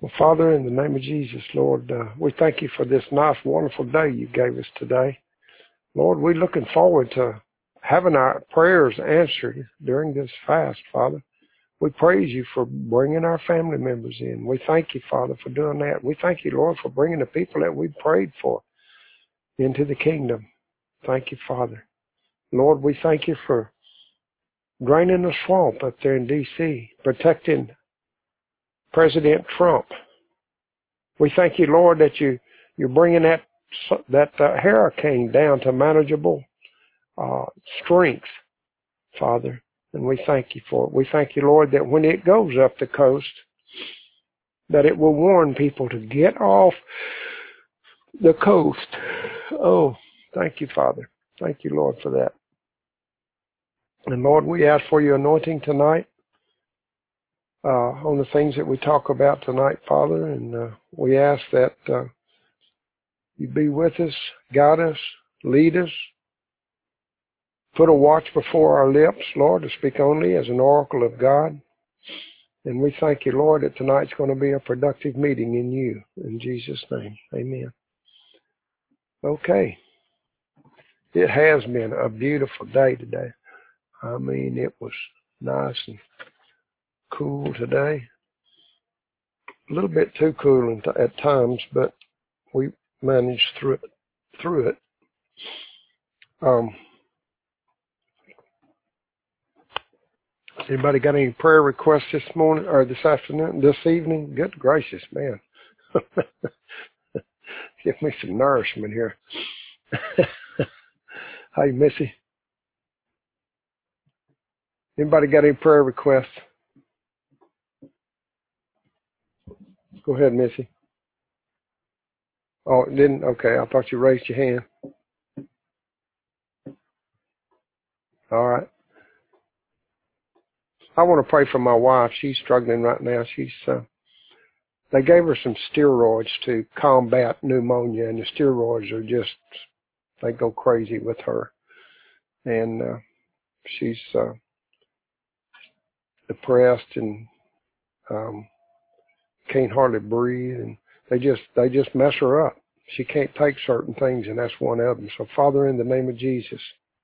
Well, Father, in the name of Jesus, Lord, we thank you for this nice, wonderful day you gave us today. Lord, we're looking forward to having our prayers answered during this fast, Father. We praise you for bringing our family members in. We thank you, Father, for doing that. We thank you, Lord, for bringing the people that we prayed for into the kingdom. Thank you, Father. Lord, we thank you for draining the swamp up there in D.C., protecting President Trump. We thank you, Lord, that you're bringing that hurricane down to manageable strength, Father, and we thank you for it. We thank you, Lord, that when it goes up the coast, that it will warn people to get off the coast. Oh, thank you, Father. Thank you, Lord, for that. And Lord, we ask for your anointing tonight on the things that we talk about tonight, Father, and we ask that you be with us, guide us, lead us, put a watch before our lips, Lord, to speak only as an oracle of God. And we thank you, Lord, that tonight's going to be a productive meeting in you. In Jesus' name, amen. Okay. It has been a beautiful day today. I mean, it was nice and cool today. A little bit too cool at times, but we managed through it. Anybody got any prayer requests this morning or this afternoon, this evening? Good gracious, man. Give me some nourishment here. Hey, Missy. Anybody got any prayer requests? Go ahead, Missy. Oh, it didn't? Okay, I thought you raised your hand. All right. I want to pray for my wife. She's struggling right now. They gave her some steroids to combat pneumonia, and the steroids are just, they go crazy with her. And she's depressed and can't hardly breathe, and they just mess her up. She can't take certain things, and that's one of them. So, Father, in the name of Jesus,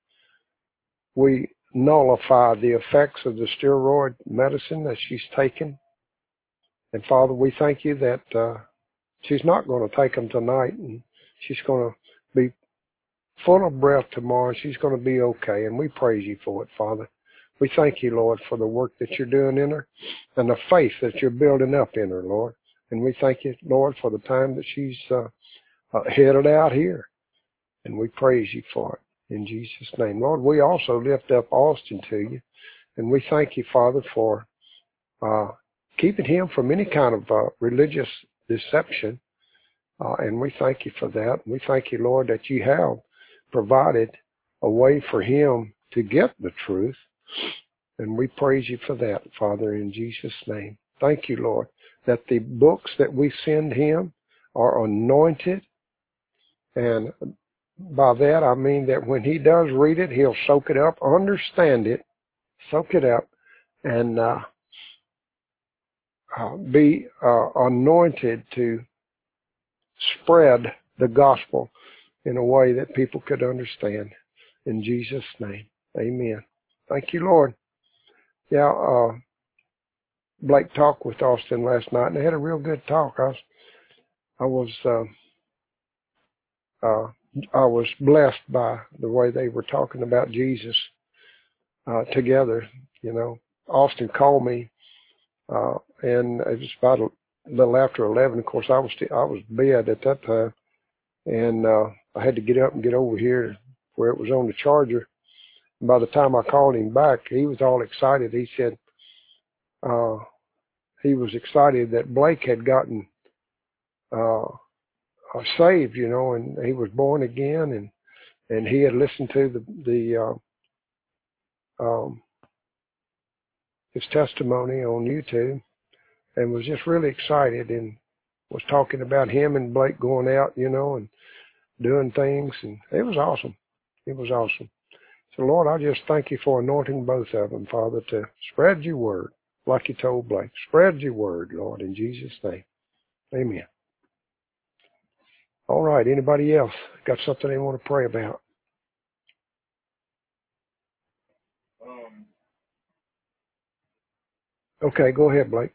we nullify the effects of the steroid medicine that she's taken. And, Father, we thank you that she's not going to take them tonight, and she's going to be full of breath tomorrow. She's going to be okay, and we praise you for it, Father. We thank you, Lord, for the work that you're doing in her and the faith that you're building up in her, Lord. And we thank you, Lord, for the time that she's headed out here. And we praise you for it in Jesus' name. Lord, we also lift up Austin to you. And we thank you, Father, for keeping him from any kind of religious deception. And we thank you for that. We thank you, Lord, that you have provided a way for him to get the truth. And we praise you for that, Father, in Jesus' name. Thank you, Lord, that the books that we send him are anointed. And by that, I mean that when he does read it, he'll soak it up, understand it, soak it up, and be anointed to spread the gospel in a way that people could understand. In Jesus' name, amen. Thank you, Lord. Yeah, Blake talked with Austin last night, and they had a real good talk. I was blessed by the way they were talking about Jesus together. You know, Austin called me, and it was about a little after 11. Of course, I was bed at that time, and I had to get up and get over here where it was on the charger. And by the time I called him back, he was all excited. He said he was excited that Blake had gotten saved, you know, and he was born again, and he had listened to his testimony on YouTube, and was just really excited, and was talking about him and Blake going out, you know, and doing things, and it was awesome. It was awesome. So, Lord, I just thank you for anointing both of them, Father, to spread your word, like you told Blake. Spread your word, Lord, in Jesus' name. Amen. All right. Anybody else got something they want to pray about? Okay, go ahead, Blake.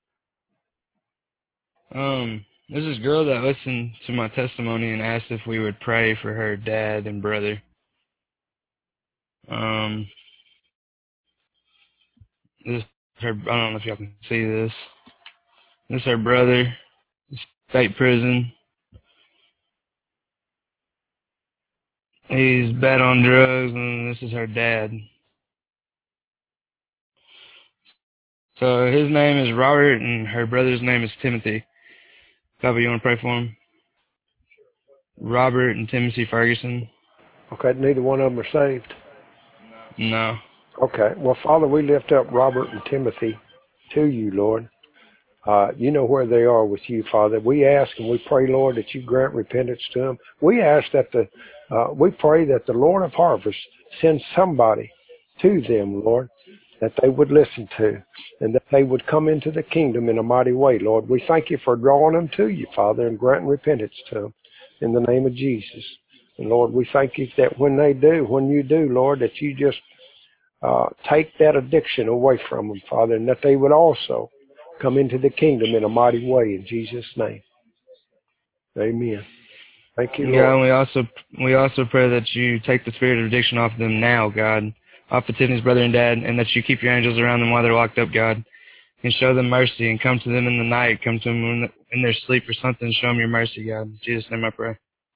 There's this girl that listened to my testimony and asked if we would pray for her dad and brother. This her. I don't know if y'all can see this. This is her brother, state prison. He's bad on drugs, and this is her dad. So his name is Robert, and her brother's name is Timothy. Papa, you want to pray for him? Robert and Timothy Ferguson. Okay, neither one of them are saved. No. Okay. Well, Father, we lift up Robert and Timothy to you, Lord. You know where they are with you, Father. We ask and we pray, Lord, that you grant repentance to them. We ask that we pray that the Lord of harvest sends somebody to them, Lord, that they would listen to and that they would come into the kingdom in a mighty way, Lord. We thank you for drawing them to you, Father, and granting repentance to them in the name of Jesus. And Lord, we thank you that when you do, Lord, that you just take that addiction away from them, Father, and that they would also come into the kingdom in a mighty way in Jesus' name. Amen. Thank you, God, Lord. we also pray that you take the spirit of addiction off of them now, God, off of Tiffany's brother and dad, and that you keep your angels around them while they're locked up, God, and show them mercy and come to them in the night, come to them in their sleep or something, and show them your mercy, God. In Jesus' name I pray.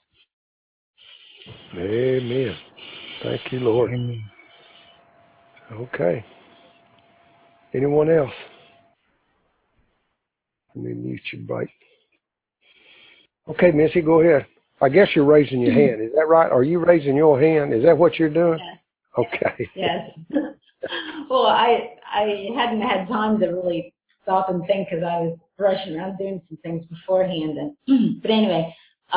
Amen. Thank you, Lord. Amen. Okay. Anyone else? Let me mute your mic. Okay, Missy, go ahead. I guess you're raising your hand. Is that right? Are you raising your hand? Is that what you're doing? Yes. Okay. Yes. Well, I hadn't had time to really stop and think because I was rushing around doing some things beforehand. And but anyway,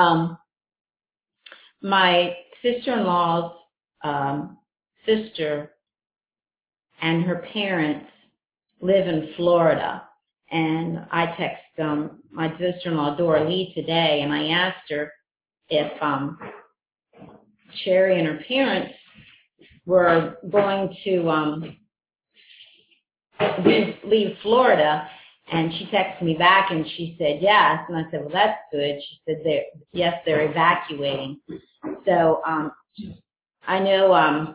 my sister-in-law's sister and her parents live in Florida, and I texted my sister-in-law Dora Lee today, and I asked her if Sherry and her parents were going to leave Florida, and she texted me back and she said yes, and I said, well, that's good. She said they're evacuating. So I know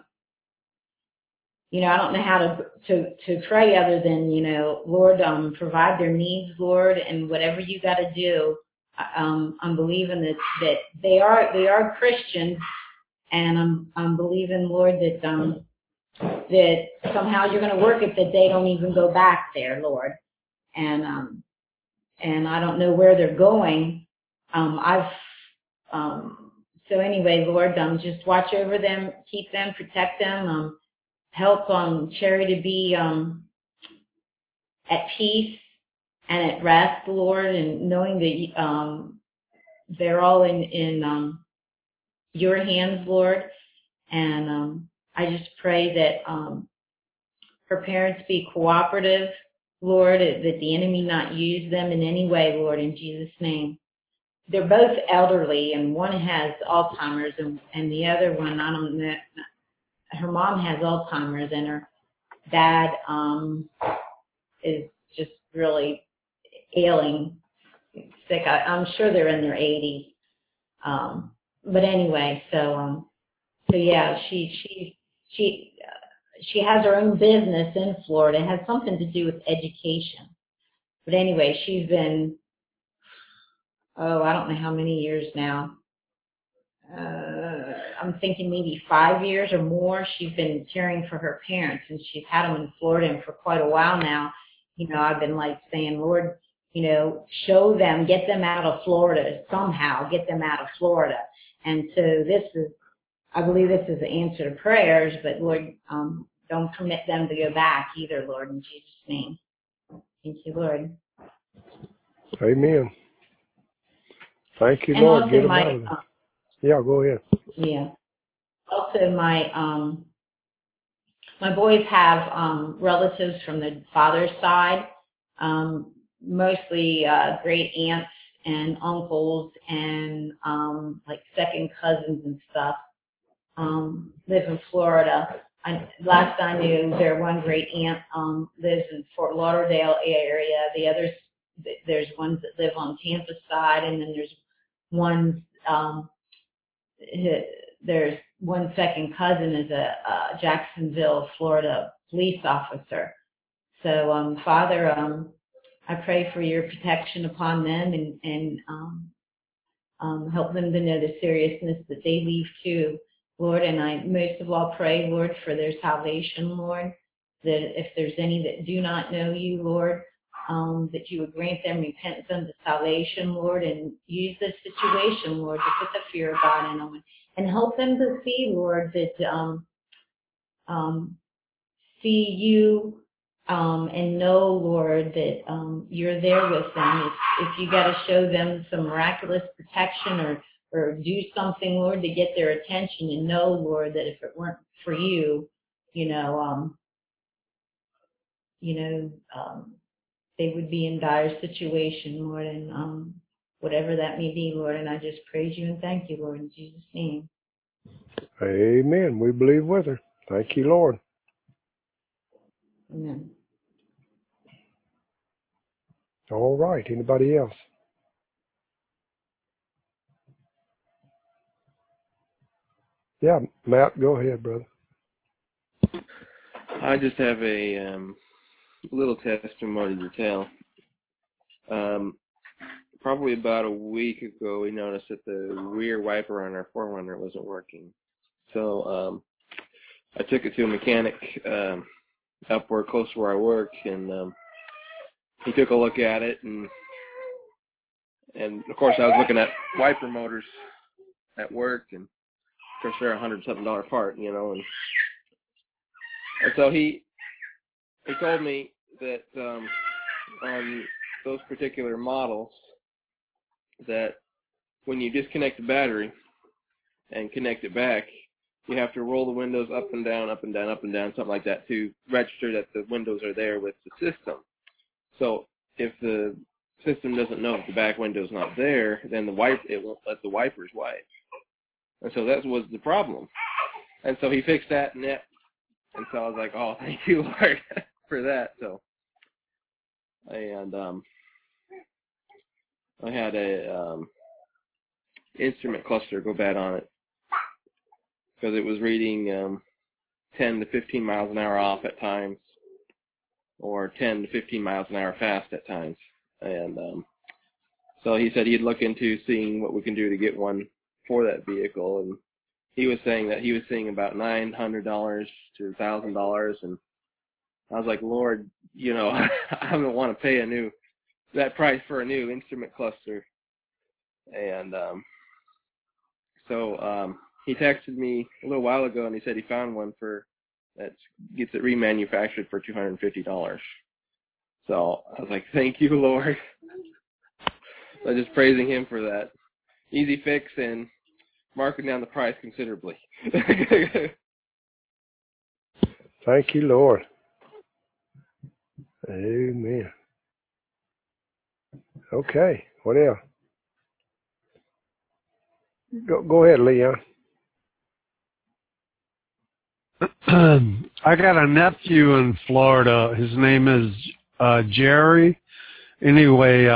I don't know how to pray other than Lord, provide their needs, Lord, and whatever you got to do. I'm believing that they are Christians, and I'm believing, Lord, that somehow you're going to work it that they don't even go back there, Lord. And I don't know where they're going. So anyway, Lord, just watch over them, keep them, protect them, help Cherry to be at peace and at rest, Lord, and knowing that they're all in your hands, Lord. And I just pray that her parents be cooperative, Lord, that the enemy not use them in any way, Lord, in Jesus' name. They're both elderly, and one has Alzheimer's, and the other one, I don't know, her mom has Alzheimer's, and her dad is just really ailing, sick. I'm sure they're in their 80s. But anyway, so yeah, she has her own business in Florida. It has something to do with education. But anyway, she's been, I don't know how many years now. I'm thinking maybe 5 years or more. She's been caring for her parents, and she's had them in Florida, and for quite a while now. I've been like saying, Lord, show them, get them out of Florida somehow, get them out of Florida. And so I believe this is the answer to prayers, but Lord, don't permit them to go back either, Lord, in Jesus' name. Thank you, Lord. Amen. Thank you, And Lord. also Get them out of there. Yeah, go ahead. Yeah. Also my boys have relatives from the father's side mostly great aunts and uncles and like second cousins and stuff. Live in Florida. Last I knew, their one great aunt lives in Fort Lauderdale area. The others, there's ones that live on Tampa side, and then there's ones. There's one second cousin is a Jacksonville, Florida police officer. So, Father, I pray for your protection upon them and help them to know the seriousness that they leave too, Lord. And I most of all pray, Lord, for their salvation, Lord, that if there's any that do not know you, Lord, that you would grant them repentance unto salvation, Lord, and use this situation, Lord, to put the fear of God in them and help them to see, Lord, that see you and know, Lord, that you're there with them. If you got to show them some miraculous protection or do something, Lord, to get their attention, and know, Lord, that if it weren't for you, they would be in dire situation, Lord, and whatever that may be, Lord. And I just praise you and thank you, Lord, in Jesus' name. Amen. We believe with her. Thank you, Lord. Amen. All right. Anybody else? Yeah, Matt, go ahead, brother. I just have a little testimony to tell. Probably about a week ago, we noticed that the rear wiper on our 4Runner wasn't working. So I took it to a mechanic up where close to where I work, and he took a look at it, and of course I was looking at wiper motors at work, and of course they're $100-something part, and so he told me that on those particular models, that when you disconnect the battery and connect it back, you have to roll the windows up and down, up and down, up and down, something like that, to register that the windows are there with the system. So if the system doesn't know if the back window's not there, then it won't let the wipers wipe. And so that was the problem. And so he fixed that, and so I was like, oh, thank you, Lord, for that. So, and I had a instrument cluster go bad on it because it was reading 10 to 15 miles an hour off at times, or 10 to 15 miles an hour fast at times. And so he said he'd look into seeing what we can do to get one for that vehicle. And he was saying that he was seeing about $900 to $1,000. And I was like, Lord, I don't want to pay that price for a new instrument cluster. And so he texted me a little while ago, and he said he found one that gets it remanufactured for $250. So I was like, thank you, Lord. So I'm just praising him for that. Easy fix and marking down the price considerably. Thank you, Lord. Amen. Okay, what else? Go ahead, Leon. I got a nephew in Florida. His name is Jerry. Anyway,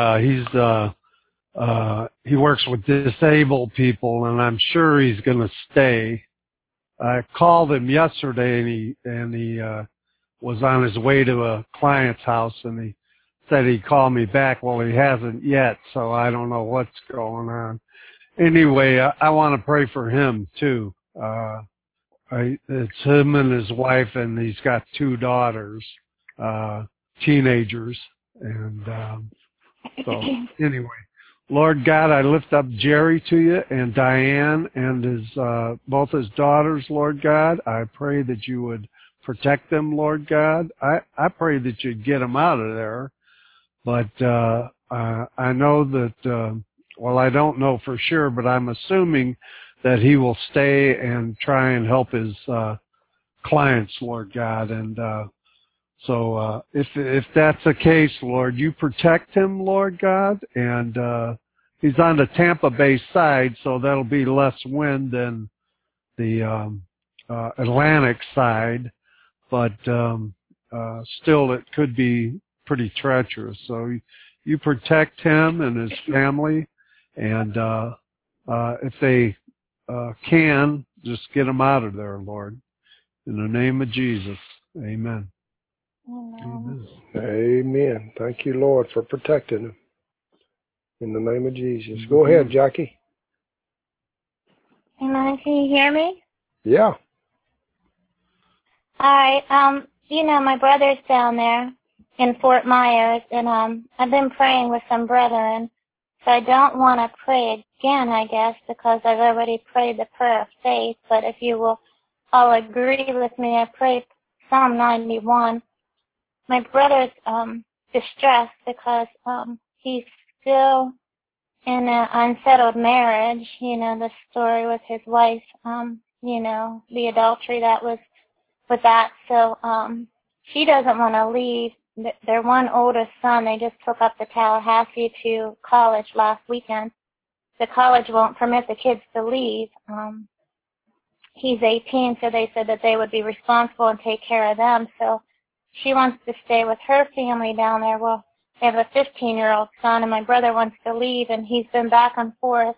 he works with disabled people, and I'm sure he's going to stay. I called him yesterday, and he was on his way to a client's house, and he said he'd call me back. Well, he hasn't yet, so I don't know what's going on. Anyway, I want to pray for him too. It's him and his wife, and he's got 2 daughters, teenagers. And so anyway, Lord God, I lift up Jerry to you, and Diane and both his daughters, Lord God. I pray that you would protect them, Lord God. I pray that you'd get them out of there. But I know that, I don't know for sure, but I'm assuming that he will stay and try and help his clients, Lord God. And So if that's the case, Lord, you protect him, Lord God, and he's on the Tampa Bay side, so that'll be less wind than the Atlantic side, but still it could be pretty treacherous. So you protect him and his family, and if they can, just get him out of there, Lord. In the name of Jesus, amen. Amen. Amen. Thank you, Lord, for protecting him. In the name of Jesus. Go ahead, Jackie. Amen. Can you hear me? Yeah. All right. My brother's down there in Fort Myers, and I've been praying with some brethren, so I don't want to pray again, I guess, because I've already prayed the prayer of faith. But if you will all agree with me, I prayed Psalm 91. My brother's distressed because he's still in an unsettled marriage. The story with his wife, the adultery that was with that. So she doesn't want to leave. Their one oldest son, they just took up to Tallahassee to college last weekend. The college won't permit the kids to leave. He's 18, so they said that they would be responsible and take care of them. So she wants to stay with her family down there. Well, they have a 15-year-old son, and my brother wants to leave, and he's been back and forth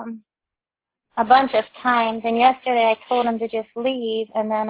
a bunch of times. And yesterday I told him to just leave, and then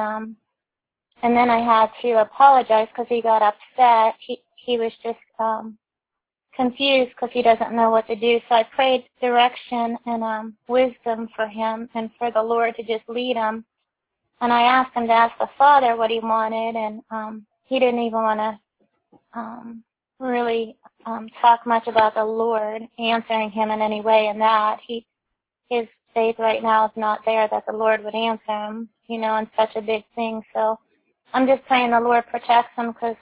I had to apologize because he got upset. He was just confused because he doesn't know what to do. So I prayed direction and wisdom for him and for the Lord to just lead him. And I asked him to ask the Father what he wanted, and he didn't even want to really talk much about the Lord answering him in any way in that. His faith right now is not there that the Lord would answer him, in such a big thing. So I'm just praying the Lord protects him because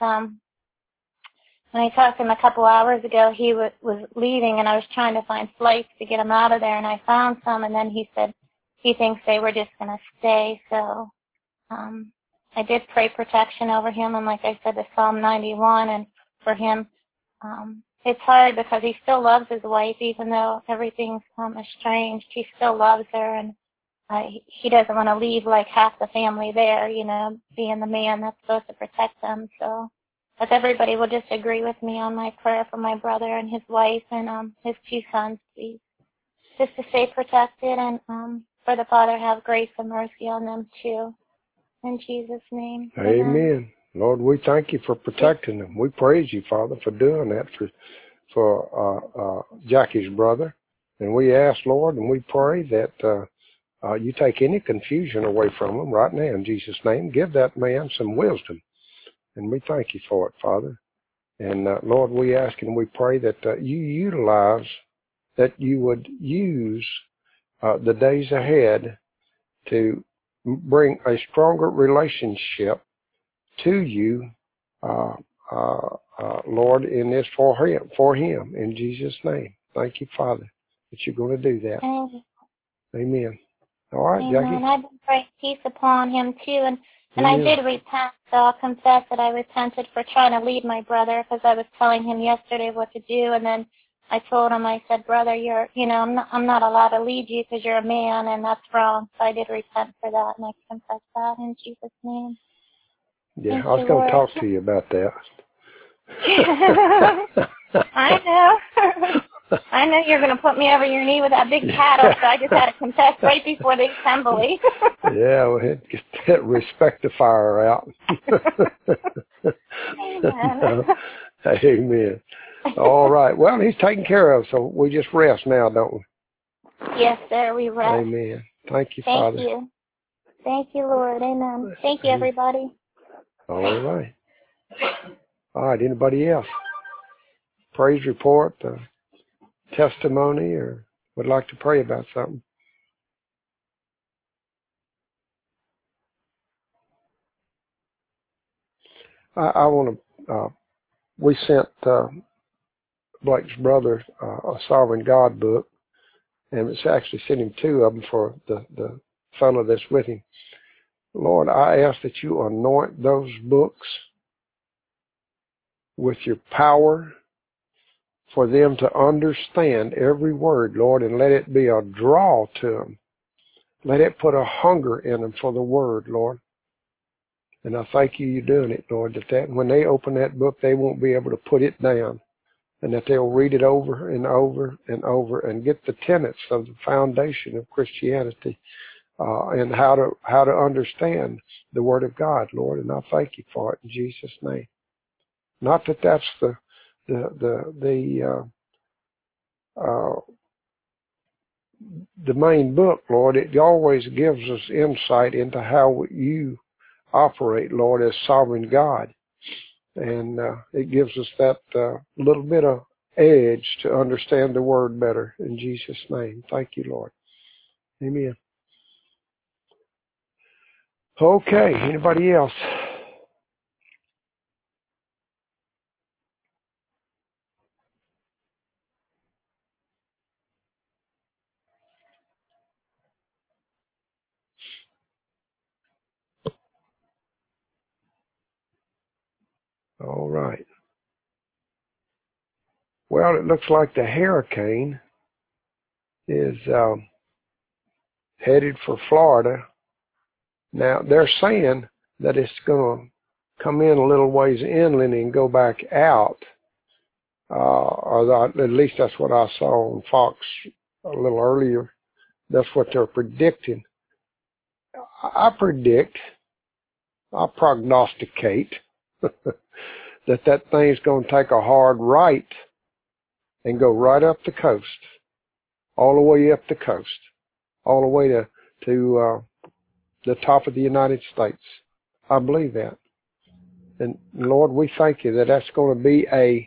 when I talked to him a couple hours ago, he was leaving, and I was trying to find flights to get him out of there, and I found some, and then he said he thinks they were just going to stay. So I did pray protection over him, and like I said, the Psalm 91, and for him, it's hard because he still loves his wife, even though everything's estranged. He still loves her, and he doesn't want to leave like half the family there, being the man that's supposed to protect them. So if everybody will just agree with me on my prayer for my brother and his wife and his 2 sons, please. Just to stay protected and for the Father have grace and mercy on them too. In Jesus' name. Amen. Lord, we thank you for protecting them. We praise you, Father, for doing that for Jackie's brother. And we ask, Lord, and we pray that you take any confusion away from him right now in Jesus' name. Give that man some wisdom. And we thank you for it, Father. And Lord, we ask and we pray that you would use the days ahead to bring a stronger relationship to you, Lord, in this for him, in Jesus' name. Thank you, Father, that you're going to do that. Amen. All right, Amen. Jackie. I've been praying peace upon him too, and I did repent, so I'll confess that I repented for trying to lead my brother because I was telling him yesterday what to do, and then I told him, I said, brother, I'm not allowed to lead you because you're a man, and that's wrong. So I did repent for that, and I confess that in Jesus' name. Yeah, I was going to talk to you about that. I know. I know you're going to put me over your knee with that big paddle, so I just had to confess right before the assembly. Yeah, well, get that respectifier out. Amen. Amen. All right. Well, he's taken care of, so we just rest now, don't we? Yes, sir, we rest. Amen. Thank you, Father. Thank you. Thank you, Lord. Amen. Thank you, everybody. All right. All right. Anybody else? Praise report, testimony, or would like to pray about something? I want to, we sent Blake's brother a Sovereign God book, and it's actually sent him 2 of them for the fellow that's with him. Lord, I ask that you anoint those books with your power for them to understand every word, Lord, and let it be a draw to them. Let it put a hunger in them for the word, Lord. And I thank you, you're doing it, Lord, that when they open that book, they won't be able to put it down, and that they'll read it over and over and over and get the tenets of the foundation of Christianity, and how to understand the Word of God, Lord. And I thank you for it in Jesus' name. Not that that's the main book, Lord. It always gives us insight into how you operate, Lord, as sovereign God. And it gives us that little bit of edge to understand the word better in Jesus' name. Thank you, Lord. Amen. Okay, anybody else? All right. Well, it looks like the hurricane is headed for Florida. Now, they're saying that it's going to come in a little ways inland and go back out. Or at least that's what I saw on Fox a little earlier. That's what they're predicting. I prognosticate that thing's going to take a hard right and go right up the coast, all the way up the coast, all the way to the top of the United States. I believe that. And Lord, we thank you that that's going to be a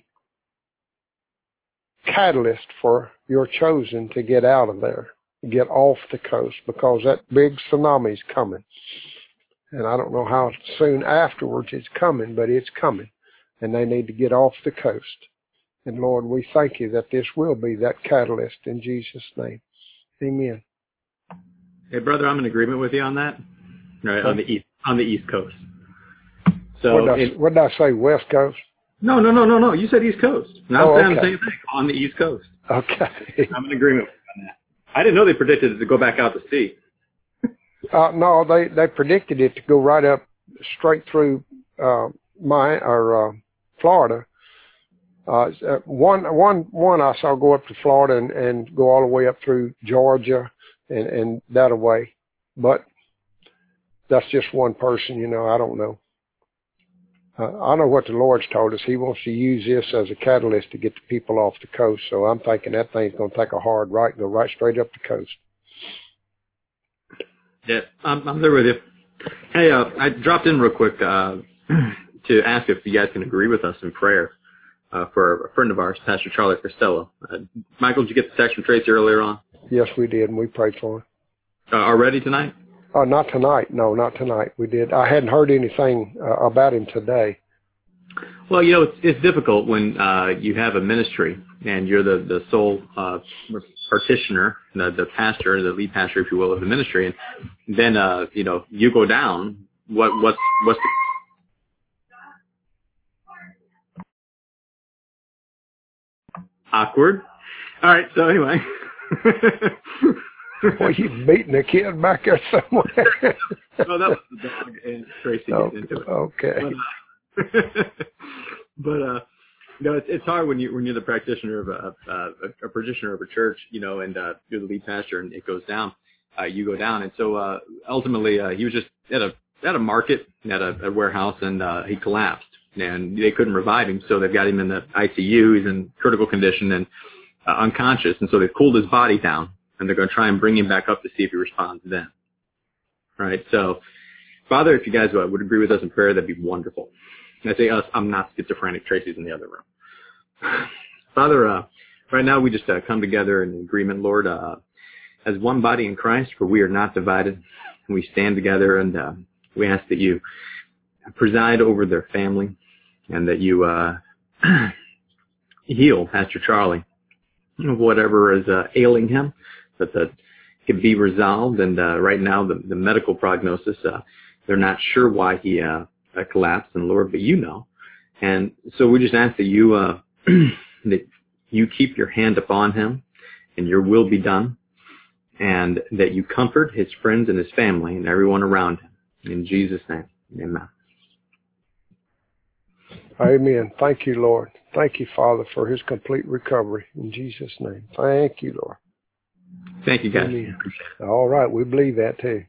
catalyst for your chosen to get out of there, get off the coast, because that big tsunami's coming. And I don't know how soon afterwards it's coming, but it's coming. And they need to get off the coast. And Lord, we thank you that this will be that catalyst in Jesus' name. Amen. Hey, brother, I'm in agreement with you on that. Right, on the East Coast. So what did I say? West Coast? No. You said East Coast. And I'm saying the same thing on the East Coast. Okay. I'm in agreement with you on that. I didn't know they predicted it to go back out to sea. No, they predicted it to go right up straight through Florida. One I saw go up to Florida and go all the way up through Georgia and that away. But that's just one person, I don't know. I know what the Lord's told us. He wants to use this as a catalyst to get the people off the coast. So I'm thinking that thing's going to take a hard right and go right straight up the coast. Yeah, I'm there with you. Hey, I dropped in real quick to ask if you guys can agree with us in prayer for a friend of ours, Pastor Charlie Costello. Michael, did you get the text from Tracy earlier on? Yes, we did, and we prayed for him. Already tonight? Not tonight. No, not tonight. We did. I hadn't heard anything about him today. Well, it's difficult when you have a ministry and you're the sole practitioner, the pastor, the lead pastor, if you will, of the ministry, and then you go down. What's the awkward? All right. So anyway. Well, you beating a kid back there somewhere. No, that was the dog, and Tracy gets into it. Okay. But it's hard when you're the practitioner of a practitioner of a church, and you're the lead pastor, and it goes down. You go down, and so ultimately he was just at a market at a warehouse, and he collapsed, and they couldn't revive him, so they've got him in the ICU. He's in critical condition and unconscious, and so they've cooled his body down. And they're going to try and bring him back up to see if he responds then. All right, so, Father, if you guys would agree with us in prayer, that'd be wonderful. And I say us, I'm not schizophrenic. Tracy's in the other room. Father, right now we just come together in agreement, Lord, as one body in Christ, for we are not divided. We stand together, and we ask that you preside over their family and that you heal Pastor Charlie of whatever is ailing him, that can be resolved. And right now, the medical prognosis, they're not sure why he collapsed. And Lord, but you know. And so we just ask that you that you keep your hand upon him, and your will be done, and that you comfort his friends and his family and everyone around him. In Jesus' name, amen. Amen. Thank you, Lord. Thank you, Father, for his complete recovery. In Jesus' name. Thank you, Lord. Thank you, guys. Amen. All right. We believe that too.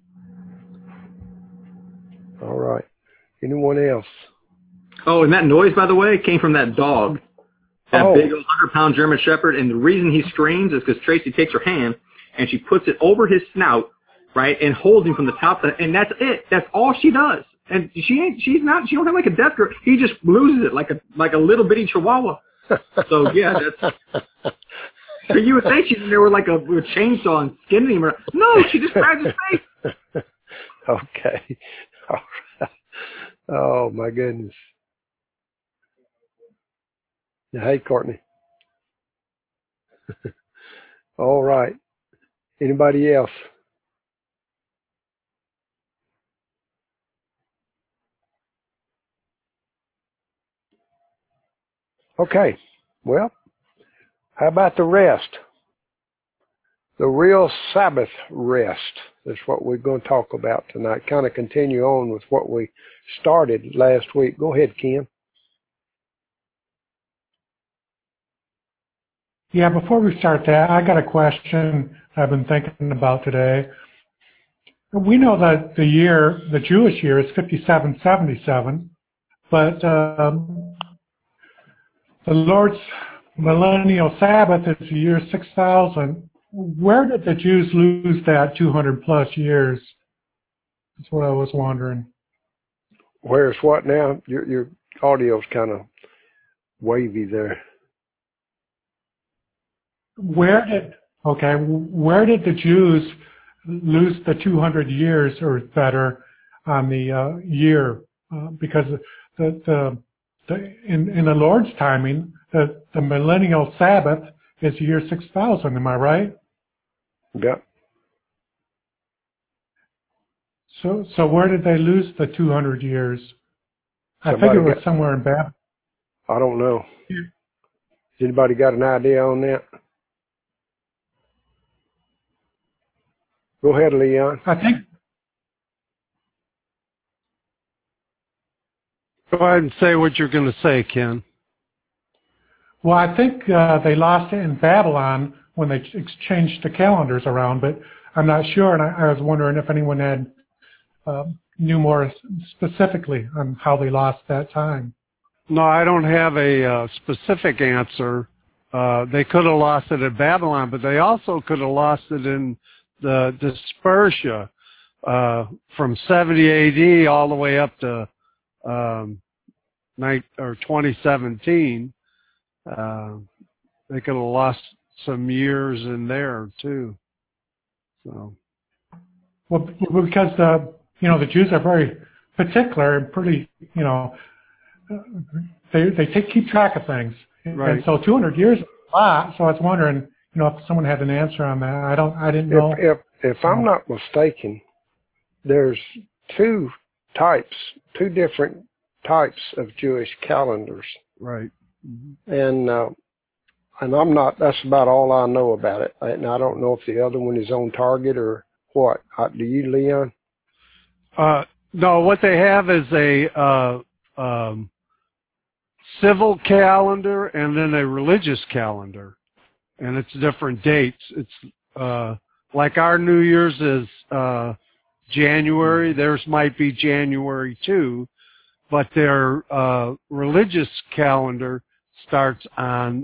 All right. Anyone else? Oh, and that noise, by the way, came from that dog. That big 100-pound German Shepherd. And the reason he screams is because Tracy takes her hand and she puts it over his snout, right, and holds him from the top. And that's it. That's all she does. And she don't have like a death grip. He just loses it like a little bitty chihuahua. So yeah, that's. So you would think she's in there with like a chainsaw and skinning him. No, she just grabs his face. Okay. All right. Oh my goodness. Hey, Courtney. All right. Anybody else? Okay. Well, how about the rest? The real Sabbath rest is what we're going to talk about tonight. Kind of continue on with what we started last week. Go ahead, Ken. Yeah, before we start that, I got a question I've been thinking about today. We know that the Jewish year is 5777, but the Lord's millennial Sabbath is the year 6000. Where did the Jews lose that 200 plus years? That's what I was wondering. Where's what now? Your audio's kind of wavy there. Where did the Jews lose the 200 years or better on the year? Because in the Lord's timing, the millennial Sabbath is year 6000. Am I right? Yeah. So where did they lose the 200 years? I think it was somewhere in Babylon. I don't know. Has anybody got an idea on that? Go ahead, Leon. Go ahead and say what you're going to say, Ken. Well, I think they lost it in Babylon when they exchanged the calendars around, but I'm not sure, and I was wondering if anyone had knew more specifically on how they lost that time. No, I don't have a specific answer. They could have lost it at Babylon, but they also could have lost it in the Dispersia from 70 AD all the way up to 2017. They could have lost some years in there too. So, well, because the Jews are very particular and pretty, they keep track of things, right. And so 200 years is a lot. So I was wondering, if someone had an answer on that. I didn't know. If I'm not mistaken, there's two different types of Jewish calendars. Right. And I'm not. That's about all I know about it. And I don't know if the other one is on target or what. Do you, Leon? No. What they have is a civil calendar and then a religious calendar. And it's different dates. It's like our New Year's is January. Theirs might be January too, but their religious calendar starts on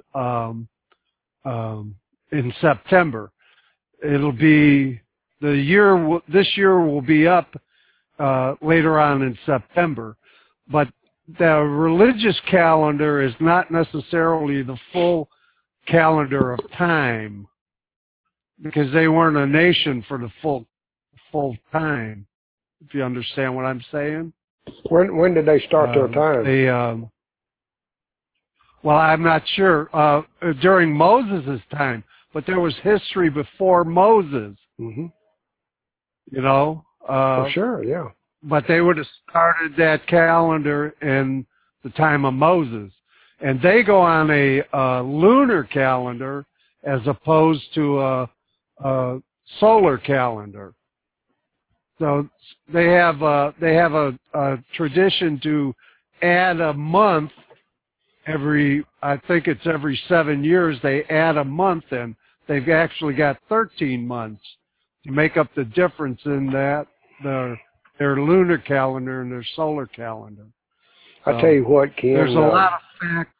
in September. It'll be this year will be up later on in September, but the religious calendar is not necessarily the full calendar of time, because they weren't a nation for the full time, if you understand what I'm saying. When did they start their time? Well, I'm not sure. During Moses' time, but there was history before Moses. Mm-hmm. For sure, yeah. But they would have started that calendar in the time of Moses. And they go on a lunar calendar as opposed to a solar calendar. So they have a tradition to add a month I think it's every 7 years they add a month in. They've actually got 13 months to make up the difference in that their lunar calendar and their solar calendar. I tell you what, Ken. There's a lot of factors.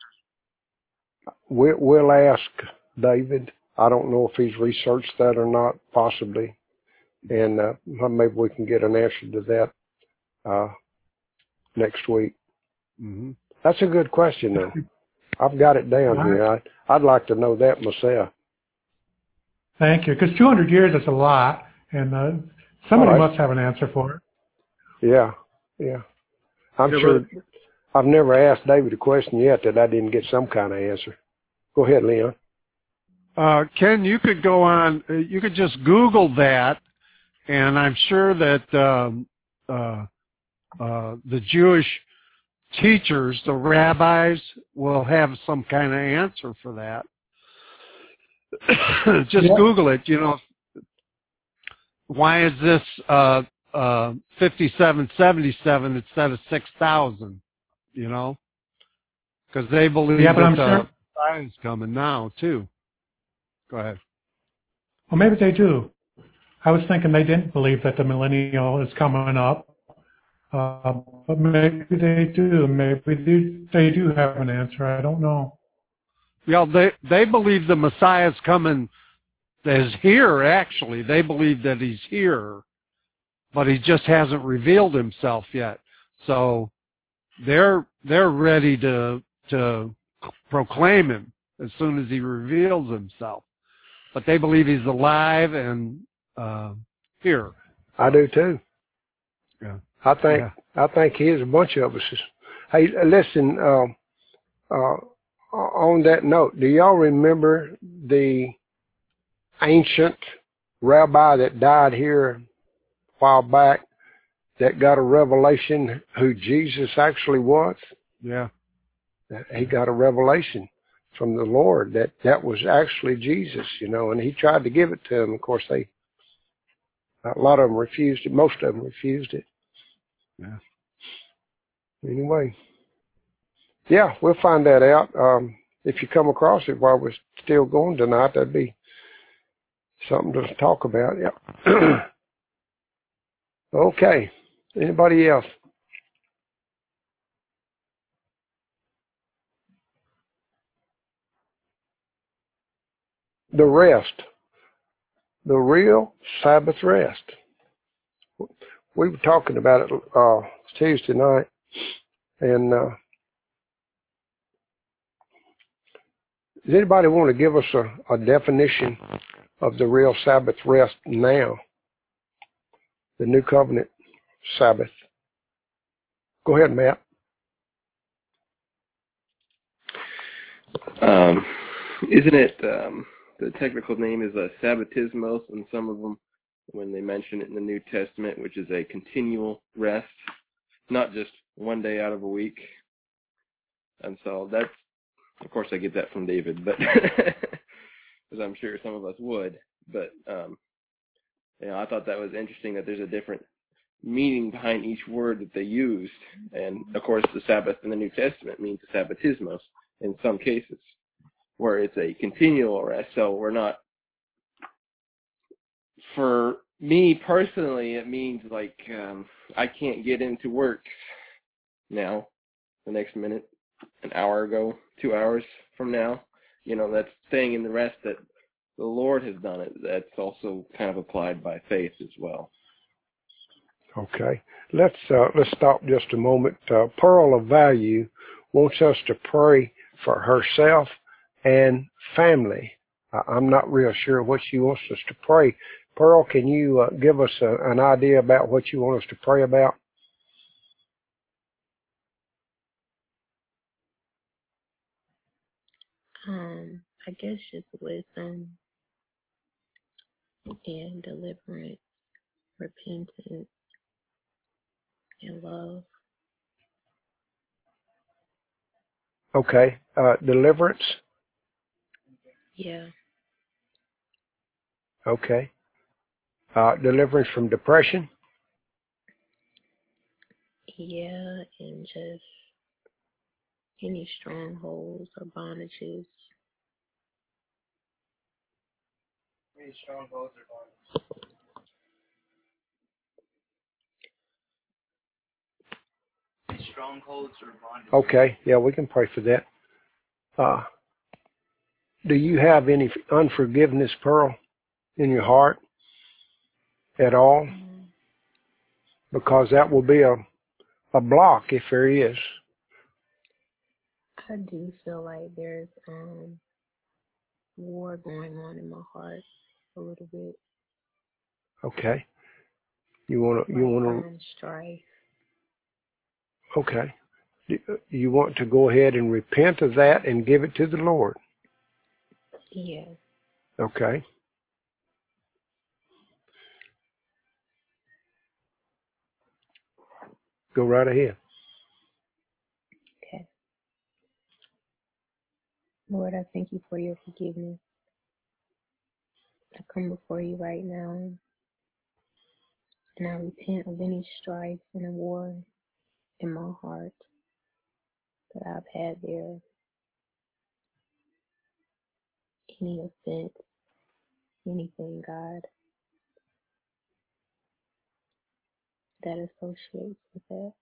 We'll ask David. I don't know if he's researched that or not, possibly. And maybe we can get an answer to that next week. Mm-hmm. That's a good question, though. I've got it down here. I'd like to know that myself. Thank you. Because 200 years is a lot, and somebody must have an answer for it. Yeah. I'm sure. I've never asked David a question yet that I didn't get some kind of answer. Go ahead, Leon. Ken, you could go on. You could just Google that, and I'm sure that the Jewish teachers, the rabbis, will have some kind of answer for that. Just Google it. Why is this 5777 instead of 6,000? Because they believe that the Messiah is coming now too. Go ahead. Well, maybe they do. I was thinking they didn't believe that the millennial is coming up. But maybe they do. Maybe they do have an answer. I don't know. Yeah, they believe the Messiah is coming, is here, actually. They believe that he's here, but he just hasn't revealed himself yet. So they're ready to proclaim him as soon as he reveals himself. But they believe he's alive and here. I do too. Yeah. I think he is a bunch of us. Hey, listen, on that note, do y'all remember the ancient rabbi that died here a while back that got a revelation who Jesus actually was? Yeah. He got a revelation from the Lord that was actually Jesus, and he tried to give it to them. Of course, a lot of them refused it. Most of them refused it. Yeah. Anyway, yeah, we'll find that out. If you come across it while we're still going tonight, that'd be something to talk about. Yeah. Okay. Anybody else? The rest. The real Sabbath rest. We were talking about it Tuesday night, and does anybody want to give us a definition of the real Sabbath rest now? The New Covenant Sabbath. Go ahead, Matt. Isn't it, the technical name is Sabbatismos, and some of them, when they mention it in the New Testament, which is a continual rest, not just one day out of a week. And so that's, of course I get that from David, but as I'm sure some of us would. But, I thought that was interesting that there's a different meaning behind each word that they used. And, of course, the Sabbath in the New Testament means Sabbatismos in some cases, where it's a continual rest. So we're not, for me personally, it means like I can't get into work now, the next minute, an hour ago, 2 hours from now. That's staying in the rest that the Lord has done it. That's also kind of applied by faith as well. Okay. Let's stop just a moment. Pearl of Value wants us to pray for herself and family. I'm not real sure what she wants us to pray. Pearl, can you give us an idea about what you want us to pray about? I guess just wisdom and deliverance, repentance, and love. Okay. Deliverance? Yeah. Okay. Deliverance from depression? Yeah, and just any strongholds or bondages. Any strongholds or bondages. Any strongholds or bondages. Okay. Yeah, we can pray for that. Do you have any unforgiveness, Pearl, in your heart at all? Because that will be a block if there is. I do feel like there's war going on in my heart a little bit. Okay. You want to strife. Okay. You want to go ahead and repent of that and give it to the Lord. Yeah. Okay. Go right ahead. Okay. Lord, I thank you for your forgiveness. I come before you right now, and I repent of any strife and war in my heart that I've had there. Any offense, anything, God, that associates with that.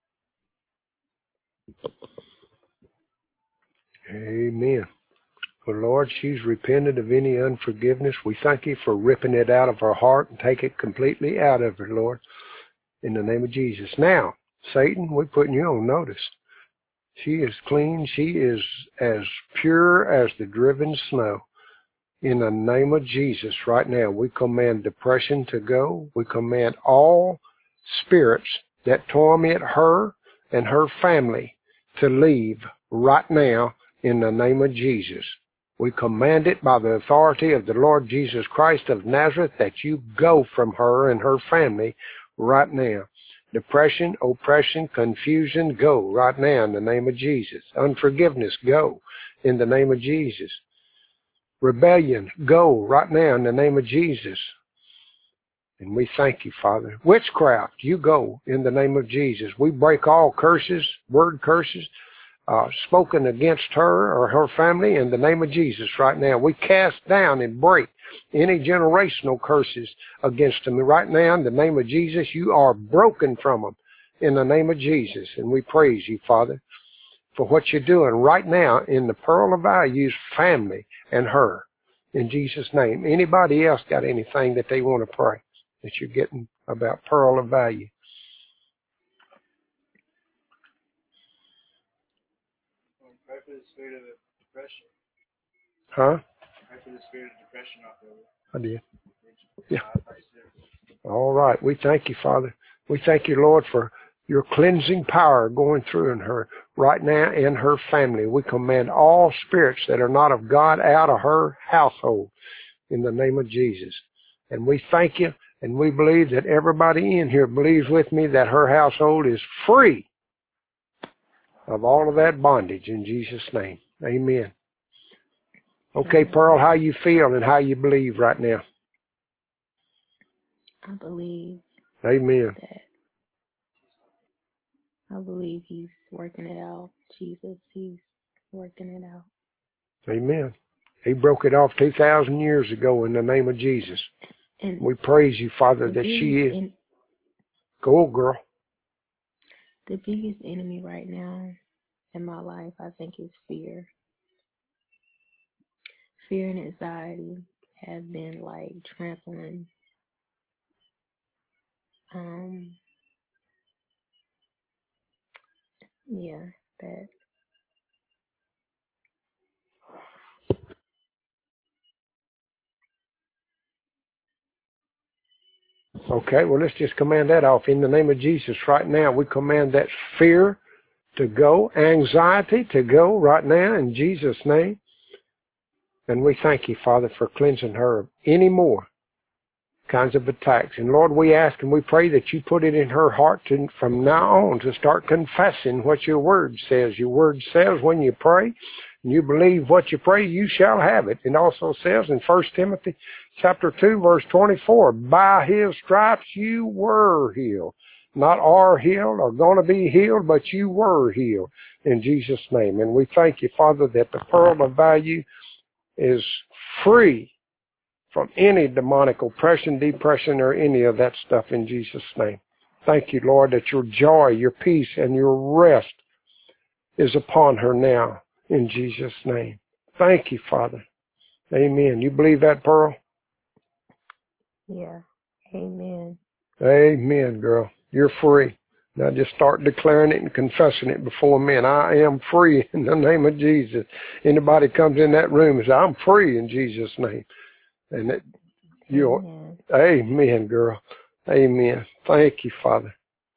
Amen. Well, Lord, she's repented of any unforgiveness. We thank you for ripping it out of her heart and take it completely out of her, Lord, in the name of Jesus. Now, Satan, we're putting you on notice. She is clean. She is as pure as the driven snow. In the name of Jesus, right now, we command depression to go. We command all spirits that torment her and her family to leave right now in the name of Jesus. We command it by the authority of the Lord Jesus Christ of Nazareth that you go from her and her family right now. Depression, oppression, confusion, go right now in the name of Jesus. Unforgiveness, go in the name of Jesus. Rebellion, go right now in the name of Jesus. And we thank you, Father. Witchcraft, you go in the name of Jesus. We break all curses, word curses, spoken against her or her family in the name of Jesus right now. We cast down and break any generational curses against them. Right now, in the name of Jesus, you are broken from them in the name of Jesus. And we praise you, Father, for what you're doing right now in the Pearl of Value's family and her. In Jesus' name. Anybody else got anything that they want to pray that you're getting about Pearl of Value? Pray for the spirit of depression. Huh? Pray for the spirit of depression off of it. I did. Yeah. All right. We thank you, Father. We thank you, Lord, for your cleansing power going through in her right now and her family. We command all spirits that are not of God out of her household in the name of Jesus. And we thank you, and we believe that everybody in here believes with me that her household is free of all of that bondage in Jesus' name. Amen. Okay, Pearl, how you feel and how you believe right now? I believe. Amen. I believe he's working it out. Jesus, he's working it out. Amen. He broke it off 2,000 years ago in the name of Jesus. And we praise you, Father, that she is. Go, girl. The biggest enemy right now in my life, I think, is fear. Fear and anxiety have been like trampling. Yeah, that. Okay, well, let's just command that off. In the name of Jesus right now, we command that fear to go, anxiety to go right now in Jesus' name. And we thank you, Father, for cleansing her of any more kinds of attacks. And Lord, we ask and we pray that you put it in her heart to, from now on, to start confessing what your word says. Your word says when you pray, and you believe what you pray, you shall have it. It also says in 1 Timothy chapter 2, verse 24, by his stripes you were healed. Not are healed or going to be healed, but you were healed in Jesus' name. And we thank you, Father, that the pearl of value is free from any demonic oppression, depression, or any of that stuff in Jesus' name. Thank you, Lord, that your joy, your peace, and your rest is upon her now in Jesus' name. Thank you, Father. Amen. You believe that, Pearl? Yeah. Amen. Amen, girl. You're free. Now just start declaring it and confessing it before men. I am free in the name of Jesus. Anybody comes in that room and says, I'm free in Jesus' name. And it, you, amen, girl. Amen. Thank you, Father.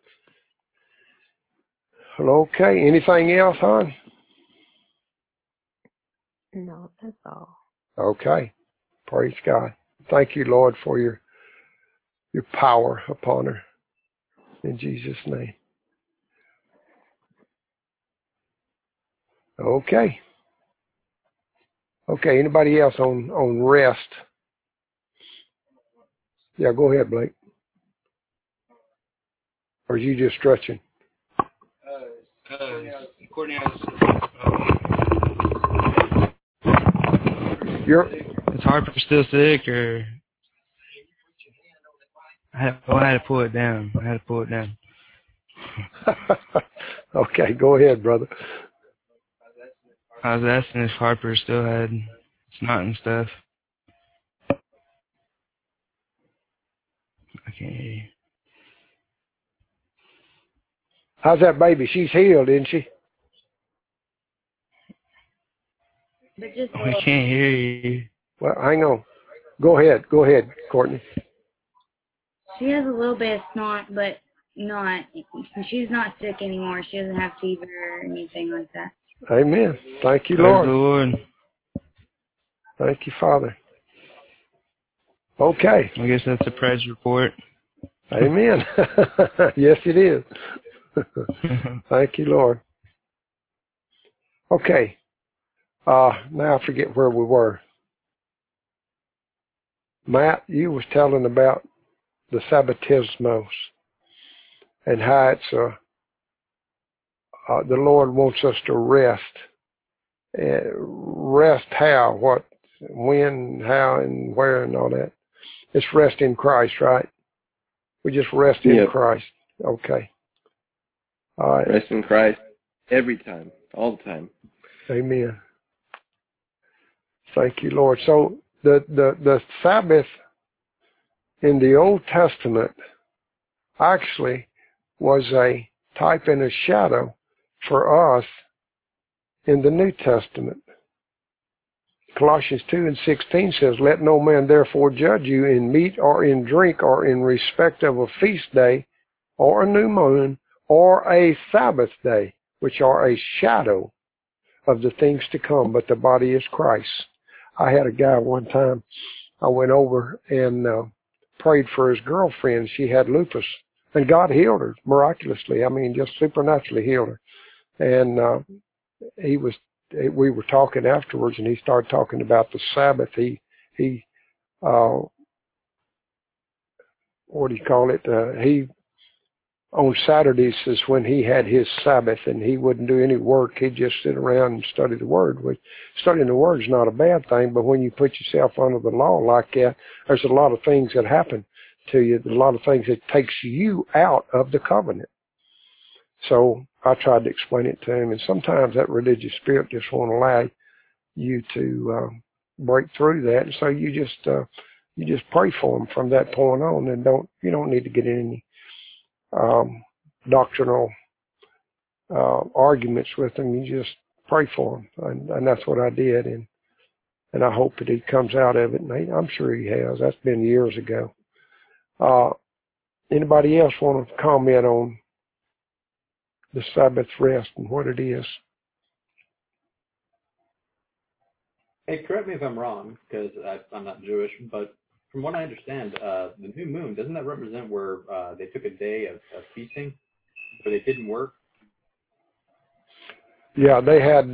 Well, okay. Anything else, hon? No, that's all. Okay. Praise God. Thank you, Lord, for your power upon her. In Jesus' name. Okay. Okay. Anybody else on rest? Yeah, go ahead, Blake. Or are you just stretching? Courtney has, is Harper still sick, or I had to pull it down. Okay, go ahead, brother. I was asking if Harper still had snot and stuff. I can't hear you. How's that baby? She's healed, isn't she? We can't hear you. Well, hang on. Go ahead, Courtney. She has a little bit of snot, but she's not sick anymore. She doesn't have fever or anything like that. Amen. Thank you, Praise Lord. the Lord. Thank you, Father. Okay. I guess that's a praise report. Amen. Yes, it is. Thank you, Lord. Okay. Now I forget where we were. Matt, you was telling about the Sabbatismos and how it's the Lord wants us to rest. Rest how, what, when, how, and where, and all that. It's rest in Christ, right? We just rest in Christ. Okay. All right. Rest in Christ every time, all the time. Amen. Thank you, Lord. So the Sabbath in the Old Testament actually was a type and a shadow for us in the New Testament. Colossians 2:16 says, let no man therefore judge you in meat or in drink or in respect of a feast day or a new moon or a Sabbath day, which are a shadow of the things to come, but the body is Christ. I had a guy one time, I went over and prayed for his girlfriend. She had lupus, and God healed her miraculously. I mean, just supernaturally healed her. And we were talking afterwards, and he started talking about the Sabbath. He what do you call it? He on Saturdays is when he had his Sabbath, and he wouldn't do any work. He'd just sit around and study the Word. Which studying the Word is not a bad thing, but when you put yourself under the law like that, there's a lot of things that happen to you. A lot of things that takes you out of the covenant. So I tried to explain it to him, and sometimes that religious spirit just won't allow you to break through that. And so you just pray for them from that point on, and you don't need to get in any doctrinal arguments with them. You just pray for them, and that's what I did, and I hope that he comes out of it. And I'm sure he has. That's been years ago. Anybody else want to comment on the Sabbath rest and what it is? Hey, correct me if I'm wrong, because I'm not Jewish, but from what I understand, the new moon, doesn't that represent where they took a day of feasting, but they didn't work? Yeah, they had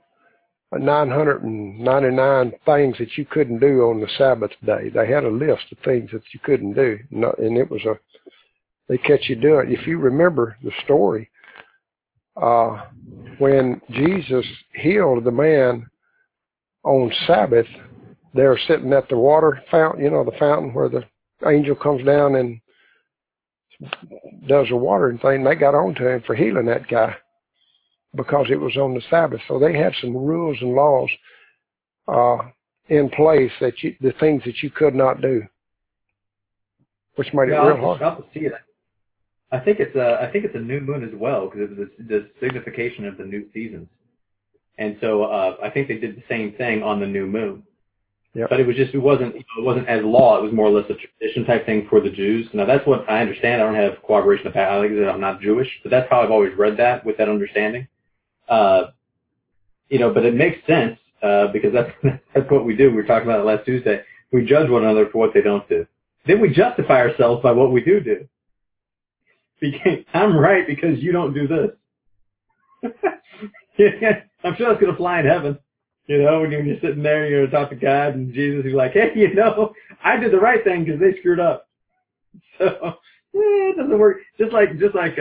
999 things that you couldn't do on the Sabbath day. They had a list of things that you couldn't do, and it was they catch you doing it. If you remember the story, when Jesus healed the man on Sabbath, they were sitting at the water fountain, the fountain where the angel comes down and does the watering thing. They got on to him for healing that guy because it was on the Sabbath. So they had some rules and laws in place the things that you could not do, which made it real hard. I'll see it. I think it's a new moon as well, because it was the signification of the new seasons, and so I think they did the same thing on the new moon. Yep. But it wasn't as law. It was more or less a tradition type thing for the Jews. Now that's what I understand. I don't have corroboration of that. I'm not Jewish, but that's how I've always read that, with that understanding. But it makes sense because that's what we do. We were talking about it last Tuesday. We judge one another for what they don't do. Then we justify ourselves by what we do. I'm right because you don't do this. I'm sure that's going to fly in heaven. When you're sitting there, you're going to talk to God and Jesus, he's like, hey, I did the right thing because they screwed up. So, it doesn't work. Just like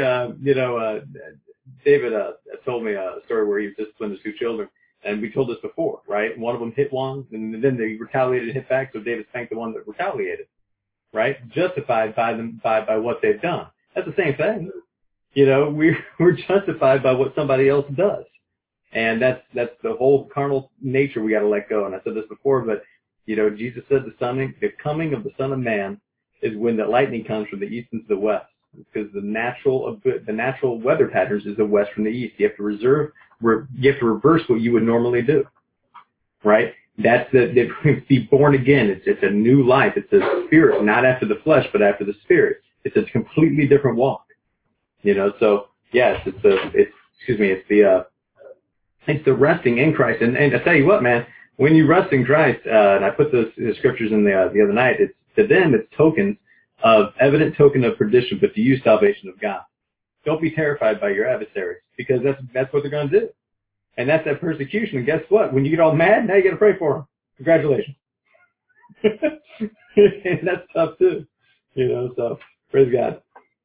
David told me a story where he disciplined his 2 children. And we told this before, right? One of them hit one, and then they retaliated and hit back, so David spanked the one that retaliated, right? Justified by them by what they've done. That's the same thing. We're justified by what somebody else does. And that's the whole carnal nature we got to let go. And I said this before, but Jesus said the coming of the Son of Man is when the lightning comes from the east into the west, because the natural weather patterns is the west from the east. You have to reverse what you would normally do, right? That's be born again. It's a new life. It's a spirit, not after the flesh, but after the spirit. It's a completely different walk. So yes, it's the resting in Christ. And I tell you what, man, when you rest in Christ, and I put the scriptures in the other night, to them it's tokens of evident token of perdition, but to you salvation of God. Don't be terrified by your adversaries, because that's what they're going to do. And that's that persecution. And guess what? When you get all mad, now you got to pray for them. Congratulations. And that's tough too. So praise God.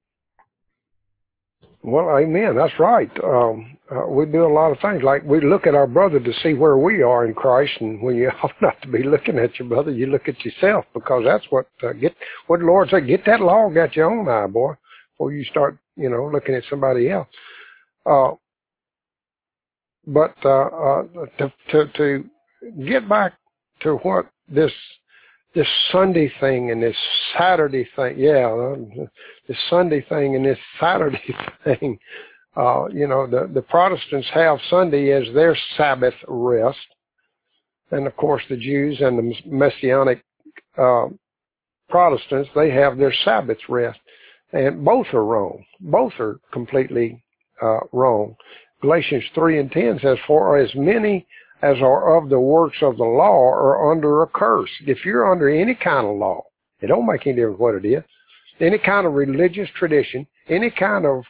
Well, amen. That's right. We do a lot of things. Like we look at our brother to see where we are in Christ, and when you ought not to be looking at your brother, you look at yourself, because that's what what the Lord said. Get that log out your own eye, boy, before you start, looking at somebody else. But to get back to what this Sunday thing and this Saturday thing, this Sunday thing and this Saturday thing, the Protestants have Sunday as their Sabbath rest. And of course the Jews and the Messianic Protestants, they have their Sabbath rest. And both are wrong. Both are completely wrong. Galatians 3:10 says, for as many as are of the works of the law are under a curse. If you're under any kind of law, it don't make any difference what it is. Any kind of religious tradition, any kind of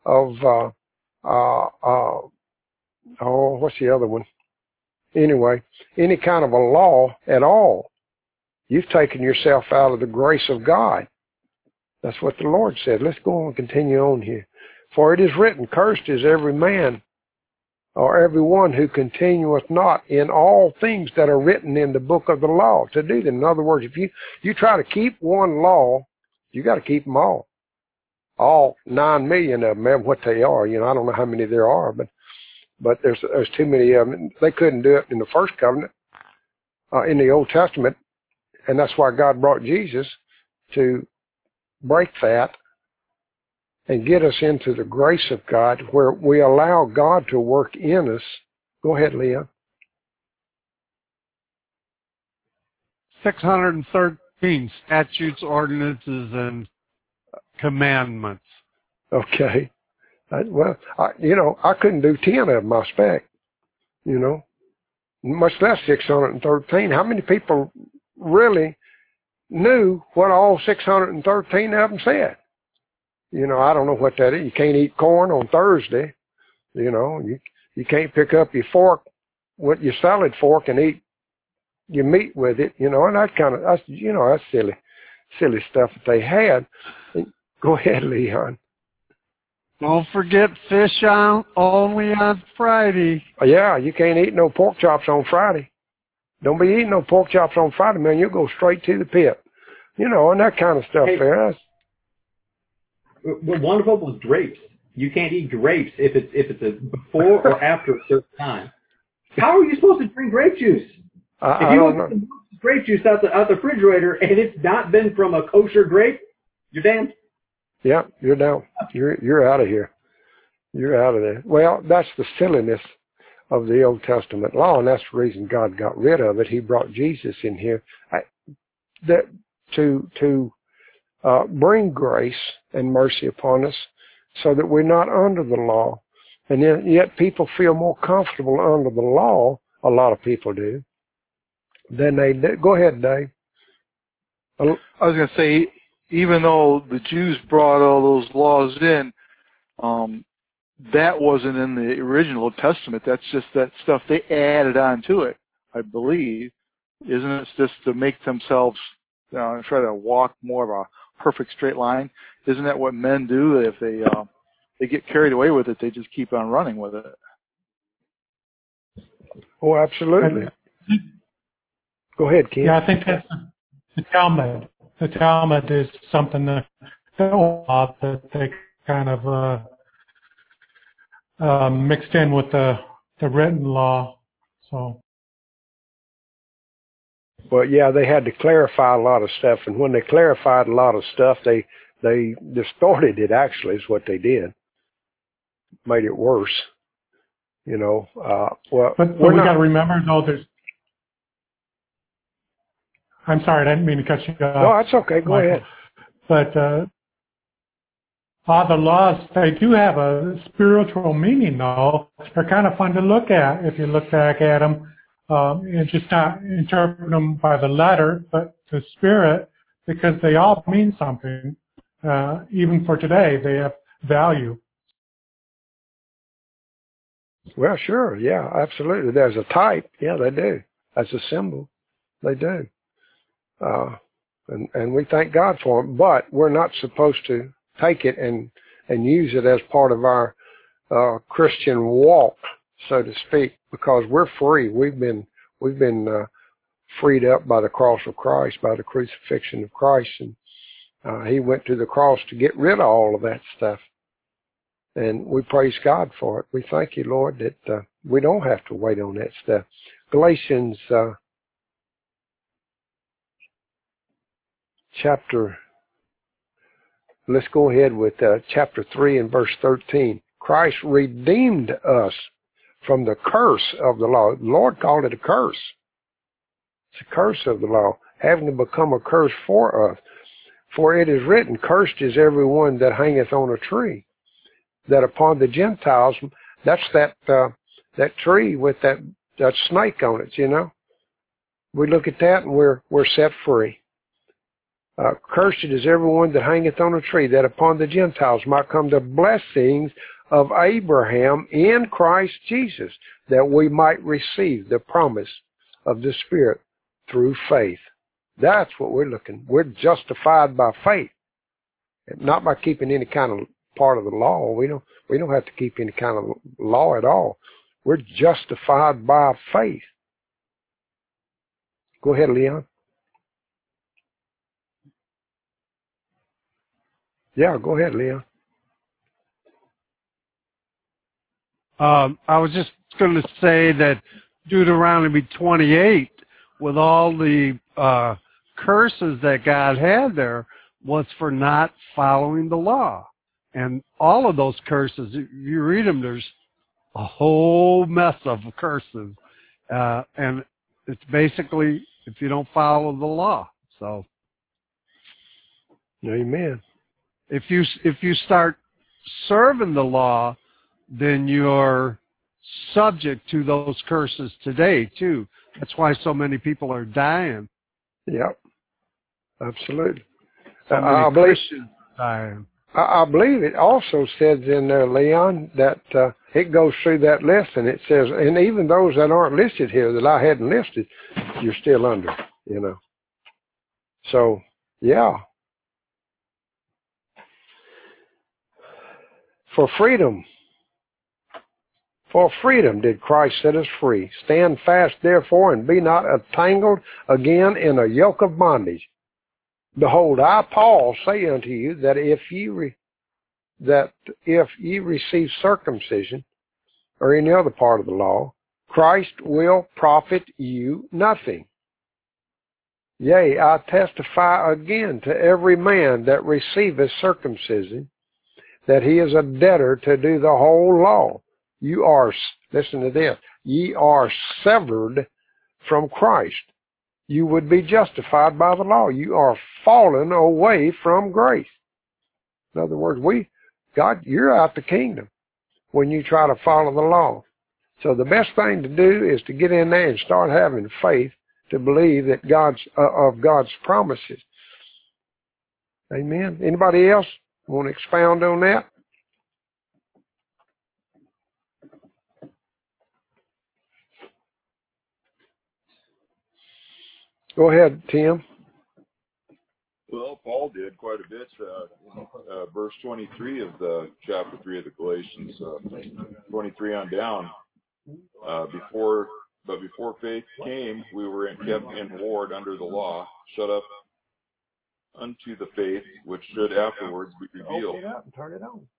what's the other one? Anyway, any kind of a law at all, you've taken yourself out of the grace of God. That's what the Lord said. Let's go on and continue on here. For it is written, cursed is every man or every one who continueth not in all things that are written in the book of the law to do them. In other words, if you try to keep one law, you got to keep them all. All 9 million of them, what they are. I don't know how many there are, but there's too many of them. They couldn't do it in the first covenant, in the Old Testament, and that's why God brought Jesus to break that and get us into the grace of God, where we allow God to work in us. Go ahead, Leah. 613 statutes, ordinances, and commandments. Okay. I couldn't do 10 of them, I expect. Much less 613. How many people really knew what all 613 of them said. You know, I don't know what that is. You can't eat corn on Thursday. You know, you can't pick up your fork with your salad fork and eat your meat with it. You know, and that's silly stuff that they had. Go ahead, Leon. Don't forget fish only on Friday. Yeah, you can't eat no pork chops on Friday. Don't be eating no pork chops on Friday, man. You'll go straight to the pit. You know, and that kind of stuff there. Well, one of them was grapes. You can't eat grapes if it's a before or after a certain time. How are you supposed to drink grape juice? If you look at the grape juice out the refrigerator and it's not been from a kosher grape, you're damned. Yeah, you're down. You're out of here. You're out of there. Well, that's the silliness of the Old Testament law, and that's the reason God got rid of it. He brought Jesus in here to bring grace and mercy upon us, so that we're not under the law. And yet people feel more comfortable under the law, a lot of people do, than they do. Go ahead, Dave. I was going to say, even though the Jews brought all those laws in, that wasn't in the original Testament. That's just that stuff they added on to it, I believe. Isn't it just to make themselves try to walk more of a perfect straight line? Isn't that what men do? If they get carried away with it, they just keep on running with it. Oh, absolutely. Go ahead, Ken. Yeah, I think that's the Talmud. The Talmud is something that they kind of mixed in with the written law. So. Well, yeah, they had to clarify a lot of stuff, and when they clarified a lot of stuff, they distorted it. Actually, is what they did. Made it worse. You know. But we got to remember, though. I'm sorry, I didn't mean to cut you off. No, that's okay. Go ahead. But all the laws, they do have a spiritual meaning, though. They're kind of fun to look at if you look back at them. And just not interpret them by the letter, but the spirit, because they all mean something. Even for today, they have value. Well, sure. Yeah, absolutely. There's a type. Yeah, they do. As a symbol, they do. And we thank God for them, but we're not supposed to take it and use it as part of our Christian walk, so to speak, because we're free. We've been freed up by the cross of Christ, by the crucifixion of Christ, and He went to the cross to get rid of all of that stuff. And we praise God for it. We thank You, Lord, that we don't have to wait on that stuff. Galatians let's go ahead with chapter 3 and verse 13. Christ redeemed us from the curse of the law. The Lord called it a curse. It's a curse of the law, having to become a curse for us. For it is written, cursed is everyone that hangeth on a tree. That upon the Gentiles, that's that tree with that snake on it, you know. We look at that and we're set free. Cursed is everyone that hangeth on a tree, that upon the Gentiles might come the blessings of Abraham in Christ Jesus, that we might receive the promise of the Spirit through faith. That's what we're looking. We're justified by faith, not by keeping any kind of part of the law. We don't have to keep any kind of law at all. We're justified by faith. Go ahead, Leon. Yeah, go ahead, Leon. I was just going to say that Deuteronomy 28, with all the curses that God had there, was for not following the law. And all of those curses, if you read them, there's a whole mess of curses. And it's basically if you don't follow the law. So, amen. If you start serving the law, then you're subject to those curses today too. That's why so many people are dying. Yep. Absolutely. So many Christians dying. I believe it also says in there, Leon, that it goes through that list, and it says, and even those that aren't listed here that I hadn't listed, you're still under, you know. So, yeah. For freedom did Christ set us free. Stand fast, therefore, and be not entangled again in a yoke of bondage. Behold, I, Paul, say unto you that if ye receive circumcision or any other part of the law, Christ will profit you nothing. Yea, I testify again to every man that receiveth circumcision, that he is a debtor to do the whole law. You are, listen to this, ye are severed from Christ. You would be justified by the law. You are fallen away from grace. In other words, God, you're out the kingdom when you try to follow the law. So the best thing to do is to get in there and start having faith to believe that of God's promises. Amen. Anybody else want to expound on that? Go ahead, Tim. Well, Paul did quite a bit. Verse 23 of the chapter 3 of the Galatians, 23 on down. Before faith came, we were kept in ward under the law, shut up unto the faith which should afterwards be revealed. Open it up and turn it on.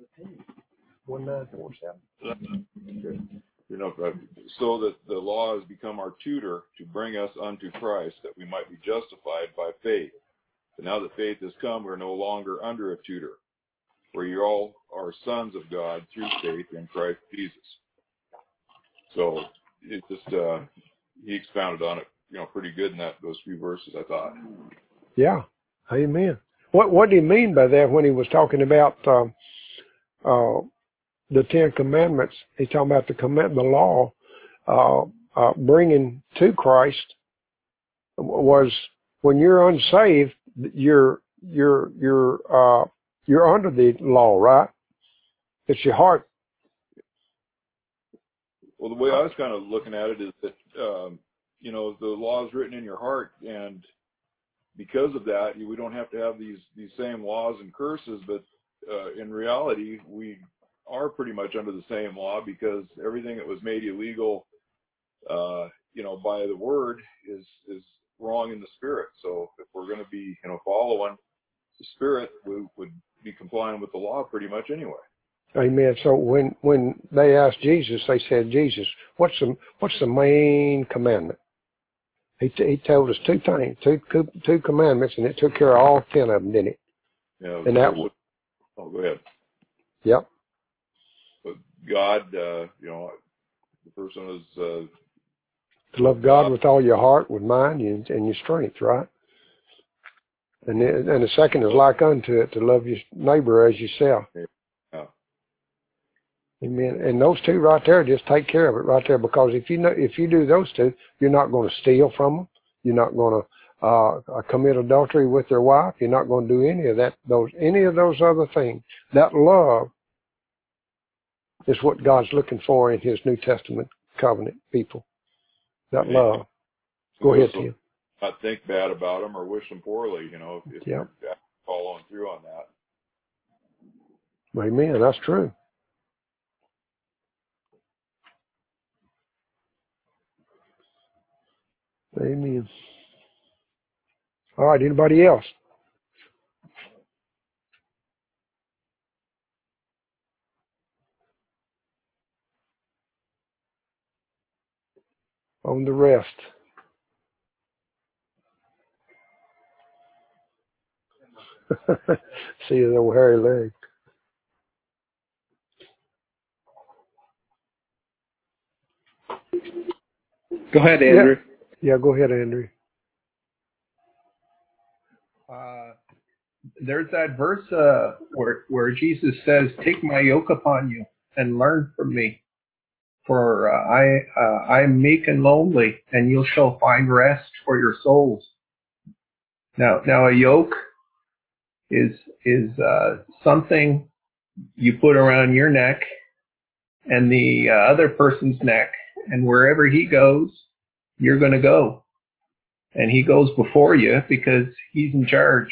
1947. So that the law has become our tutor to bring us unto Christ, that we might be justified by faith. But now that faith has come, we're no longer under a tutor, for you all are sons of God through faith in Christ Jesus. So it just he expounded on it, pretty good in those few verses, I thought. Yeah, amen. What do you mean by that when he was talking about the Ten Commandments? He's talking about the law bringing to Christ was when you're unsaved, you're under the law, right? It's your heart. Well, the way I was kind of looking at it is that the law is written in your heart, and because of that, we don't have to have these same laws and curses. But in reality, we are pretty much under the same law, because everything that was made illegal, by the word is wrong in the spirit. So if we're going to be, following the spirit, we would be complying with the law pretty much anyway. Amen. So when they asked Jesus, they said, Jesus, what's the main commandment? He told us two things, two commandments, and it took care of all 10 of them, didn't it? Yeah. And that was. Oh, go ahead. Yep. But God, the first one is to love God with all your heart, with mind, and your strength, right? And the second is like unto it, to love your neighbor as yourself. Yeah. Amen. And those two right there, just take care of it right there, because if you do those two, you're not going to steal from them. You're not going to commit adultery with their wife. You're not going to do any of those other things. That love is what God's looking for in His New Testament covenant people. That love. Go ahead, Tim. Not think bad about them or wish them poorly, if you're following through on that. Amen. That's true. Amen. All right, anybody else? On the rest. See his old hairy leg. Go ahead, Andrew. Yeah, go ahead, Andrew. There's that verse where Jesus says, "Take my yoke upon you and learn from me, for I am meek and lowly, and you shall find rest for your souls." Now a yoke is something you put around your neck and the other person's neck, and wherever he goes, you're going to go. And he goes before you because he's in charge.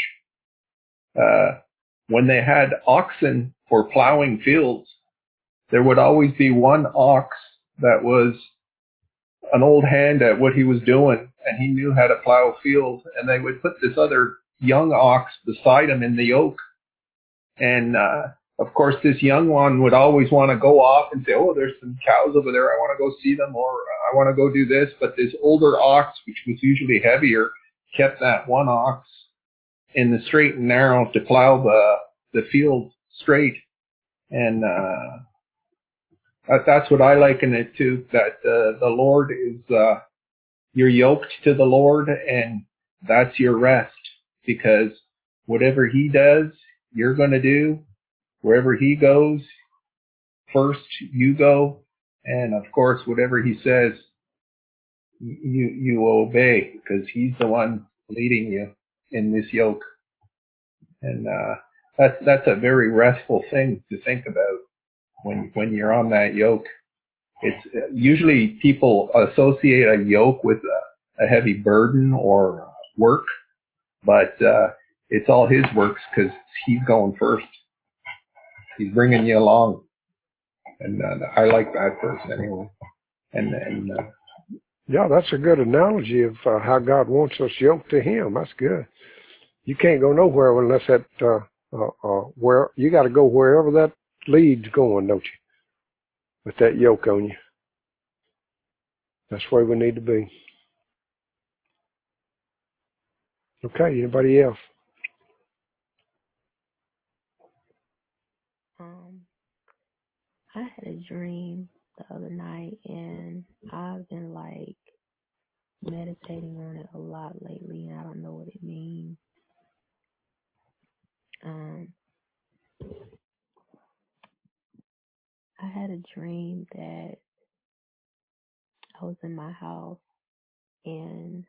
When they had oxen for plowing fields, there would always be one ox that was an old hand at what he was doing, and he knew how to plow a field, and they would put this other young ox beside him in the yoke. And of course, this young one would always want to go off and say, oh, there's some cows over there, I want to go see them, or I want to go do this. But this older ox, which was usually heavier, kept that one ox in the straight and narrow to plow the field straight. And that's what I liken it to, that the Lord is, you're yoked to the Lord, and that's your rest, because whatever he does, you're going to do. Wherever he goes, first you go. And of course, whatever he says, you obey, because he's the one leading you in this yoke. And that's a very restful thing to think about when you're on that yoke. It's usually people associate a yoke with a heavy burden or work, but it's all his works because he's going first. He's bringing you along, and I like that verse anyway. And yeah, that's a good analogy of how God wants us yoked to Him. That's good. You can't go nowhere unless that where you got to go wherever that lead's going, don't you? With that yoke on you. That's where we need to be. Okay, anybody else? I had a dream the other night, and I've been like meditating on it a lot lately, and I don't know what it means. I had a dream that I was in my house and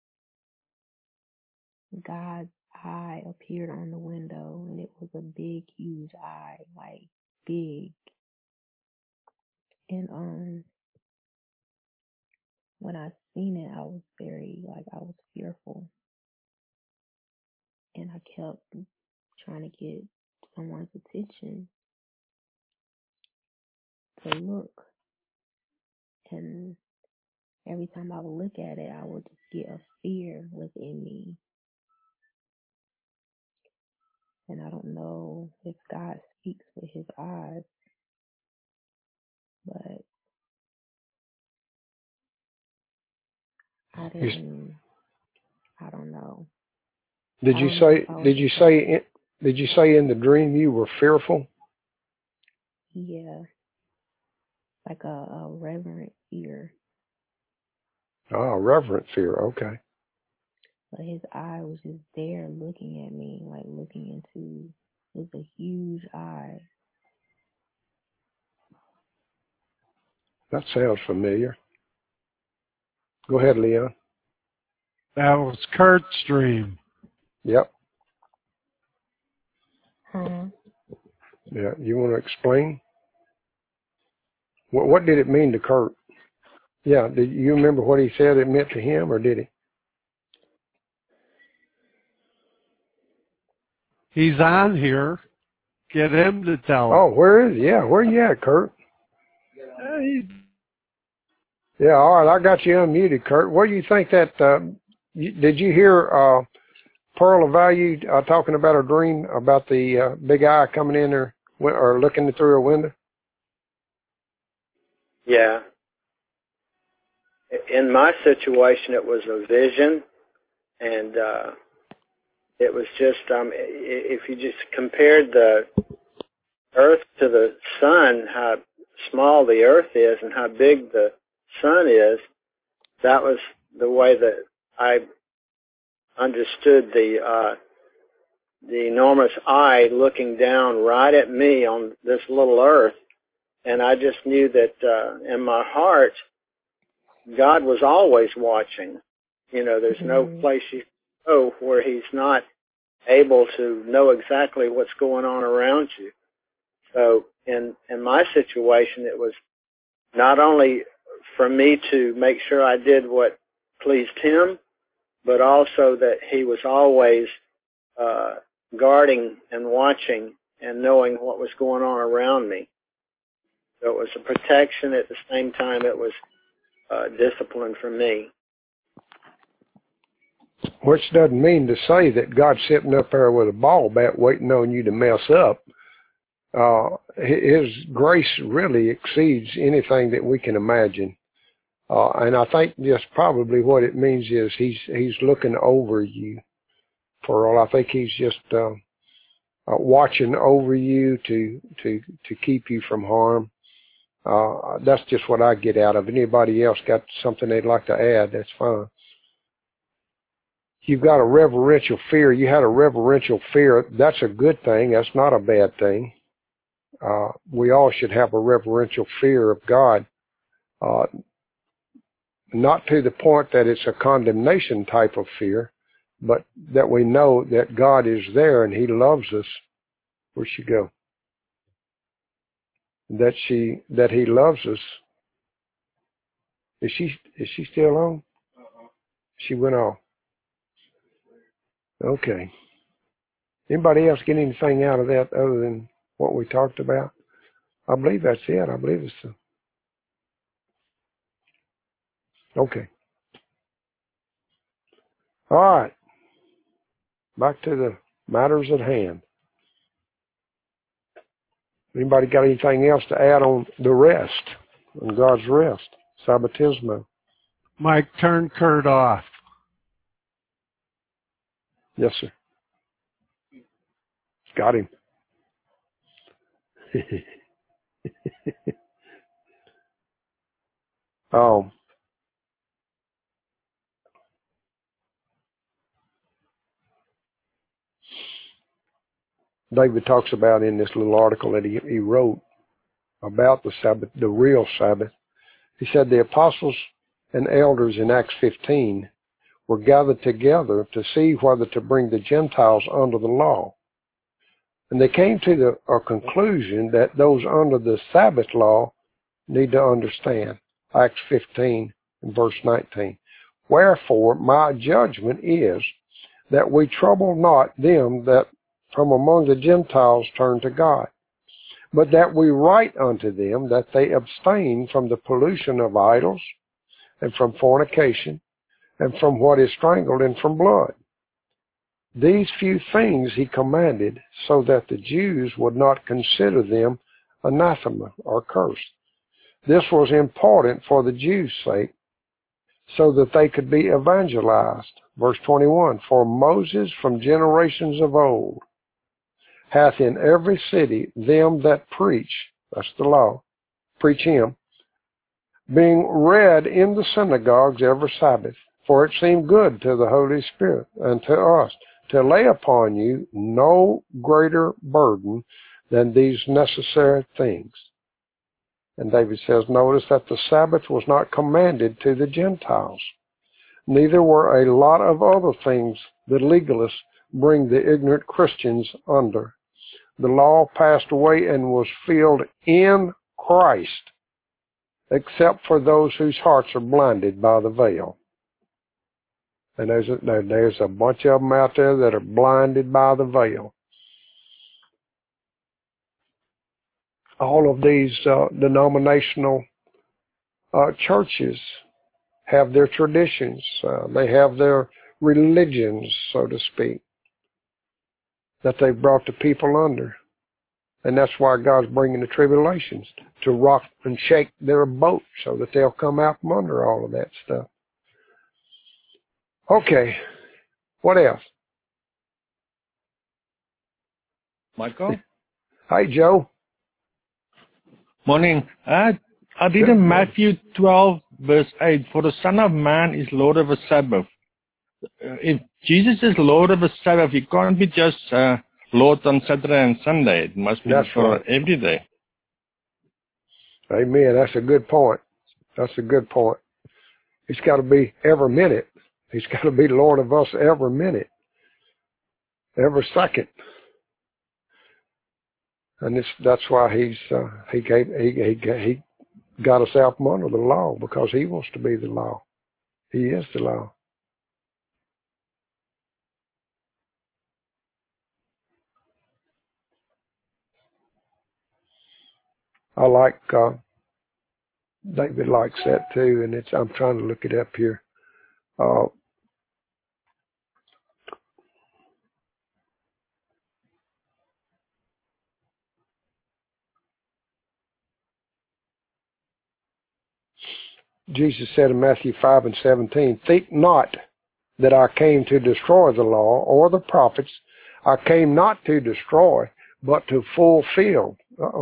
God's eye appeared on the window, and it was a big, huge eye, like big. And when I seen it, I was I was fearful, and I kept trying to get someone's attention to look, and every time I would look at it, I would just get a fear within me. And I don't know if God speaks with his eyes, but I don't know. Did you say in the dream you were fearful? Yeah. Like a reverent fear. Oh, reverent fear, okay. But his eye was just there looking at me, like looking into, it was a huge eye. That sounds familiar. Go ahead, Leon. That was Kurt's dream. Yep. Uh-huh. Yeah, you want to explain? What did it mean to Kurt? Yeah, did you remember what he said it meant to him, or did he? He's on here. Get him to tell Oh, where is he? Yeah, where you at, Kurt? Yeah, all right, I got you unmuted, Kurt. What do you think that, did you hear Pearl of Value talking about her dream about the big eye coming in there or looking through her window? Yeah. In my situation, it was a vision, and it was just, if you just compared the Earth to the sun, how small the Earth is and how big the sun is, that was the way that I understood the enormous eye looking down right at me on this little Earth. And I just knew that in my heart, God was always watching. You know, there's no place go where he's not able to know exactly what's going on around you. So in my situation, it was not only for me to make sure I did what pleased him, but also that he was always guarding and watching and knowing what was going on around me. So it was a protection. At the same time, it was discipline for me. Which doesn't mean to say that God's sitting up there with a ball bat waiting on you to mess up. His grace really exceeds anything that we can imagine. And I think just probably what it means is he's looking over you. For all I think he's just watching over you to keep you from harm. That's just what I get out of it. Anybody else got something they'd like to add, that's fine. You've got a reverential fear. You had a reverential fear. That's a good thing. That's not a bad thing. We all should have a reverential fear of God. Not to the point that it's a condemnation type of fear, but that we know that God is there and he loves us. Where'd she go? That he loves us. Is she still on? She went off. Okay. Anybody else get anything out of that other than what we talked about? I believe that's it. I believe it's so. Okay. All right. Back to the matters at hand. Anybody got anything else to add on the rest, on God's rest? Sabbatismo. Mike, turn Kurt off. Yes, sir. Got him. David talks about in this little article that he wrote about the Sabbath, the real Sabbath. He said the apostles and elders in Acts 15 were gathered together to see whether to bring the Gentiles under the law. And they came to a conclusion that those under the Sabbath law need to understand. Acts 15 and verse 19. Wherefore my judgment is that we trouble not them that from among the Gentiles turn to God, but that we write unto them that they abstain from the pollution of idols, and from fornication, and from what is strangled, and from blood. These few things he commanded, so that the Jews would not consider them anathema or cursed. This was important for the Jews' sake, so that they could be evangelized. Verse 21, for Moses from generations of old hath in every city them that preach, that's the law, preach him, being read in the synagogues every Sabbath. For it seemed good to the Holy Spirit and to us to lay upon you no greater burden than these necessary things. And David says, notice that the Sabbath was not commanded to the Gentiles. Neither were a lot of other things the legalists bring the ignorant Christians under. The law passed away and was filled in Christ, except for those whose hearts are blinded by the veil. And there's a bunch of them out there that are blinded by the veil. All of these denominational churches have their traditions. They have their religions, so to speak, that they've brought the people under. And that's why God's bringing the tribulations, to rock and shake their boat so that they'll come out from under all of that stuff. Okay, what else? Michael? Hi, Joe. Morning. I did in Matthew 12, verse 8, for the Son of Man is Lord of the Sabbath. If Jesus is Lord of the Sabbath, he can't be just Lord on Saturday and Sunday. It must be for every day. Amen. That's a good point. That's a good point. It's got to be every minute, He's got to be Lord of us every minute, every second. And that's why he got us out from under the law, because he wants to be the law. He is the law. I like, David likes that too, and I'm trying to look it up here. Jesus said in Matthew 5:17, "Think not that I came to destroy the law or the prophets. I came not to destroy, but to fulfill."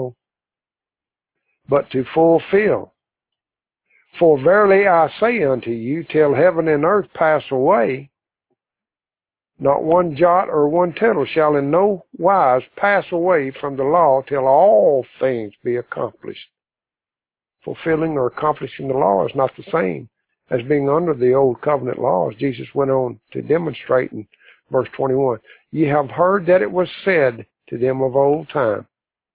But to fulfill. For verily I say unto you, till heaven and earth pass away, not one jot or one tittle shall in no wise pass away from the law till all things be accomplished. Fulfilling or accomplishing the law is not the same as being under the old covenant laws. Jesus went on to demonstrate in verse 21, "Ye have heard that it was said to them of old time,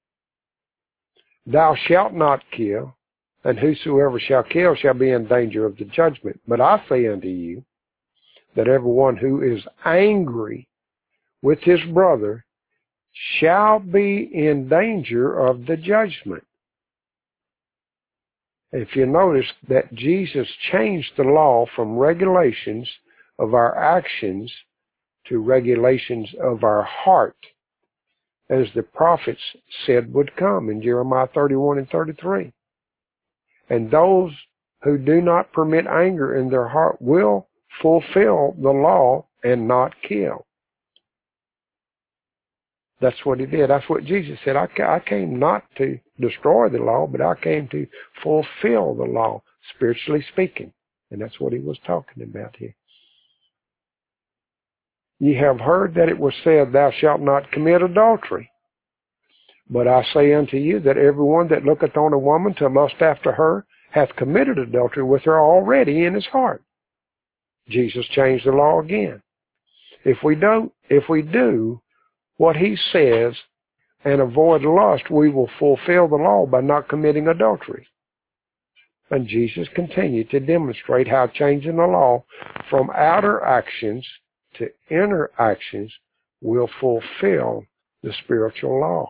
Thou shalt not kill, and whosoever shall kill shall be in danger of the judgment. But I say unto you, that everyone who is angry with his brother shall be in danger of the judgment." If you notice that Jesus changed the law from regulations of our actions to regulations of our heart, as the prophets said would come in Jeremiah 31 and 33. And those who do not permit anger in their heart will fulfill the law and not kill. That's what he did. That's what Jesus said. I came not to destroy the law, but I came to fulfill the law, spiritually speaking. And that's what he was talking about here. Ye have heard that it was said, Thou shalt not commit adultery. But I say unto you that everyone that looketh on a woman to lust after her hath committed adultery with her already in his heart. Jesus changed the law again. If we do what he says and avoid lust, we will fulfill the law by not committing adultery. And Jesus continued to demonstrate how changing the law from outer actions to inner actions will fulfill the spiritual law.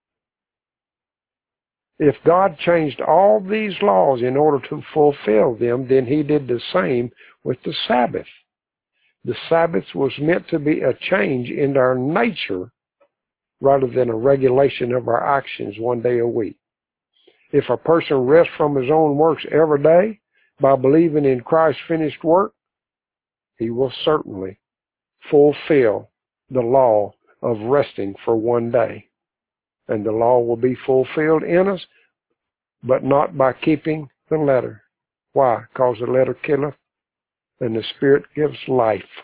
If God changed all these laws in order to fulfill them, then he did the same with the Sabbath. The Sabbath was meant to be a change in our nature rather than a regulation of our actions one day a week. If a person rests from his own works every day by believing in Christ's finished work, he will certainly fulfill the law of resting for one day. And the law will be fulfilled in us, but not by keeping the letter. Why? Because the letter killeth, and the Spirit gives life.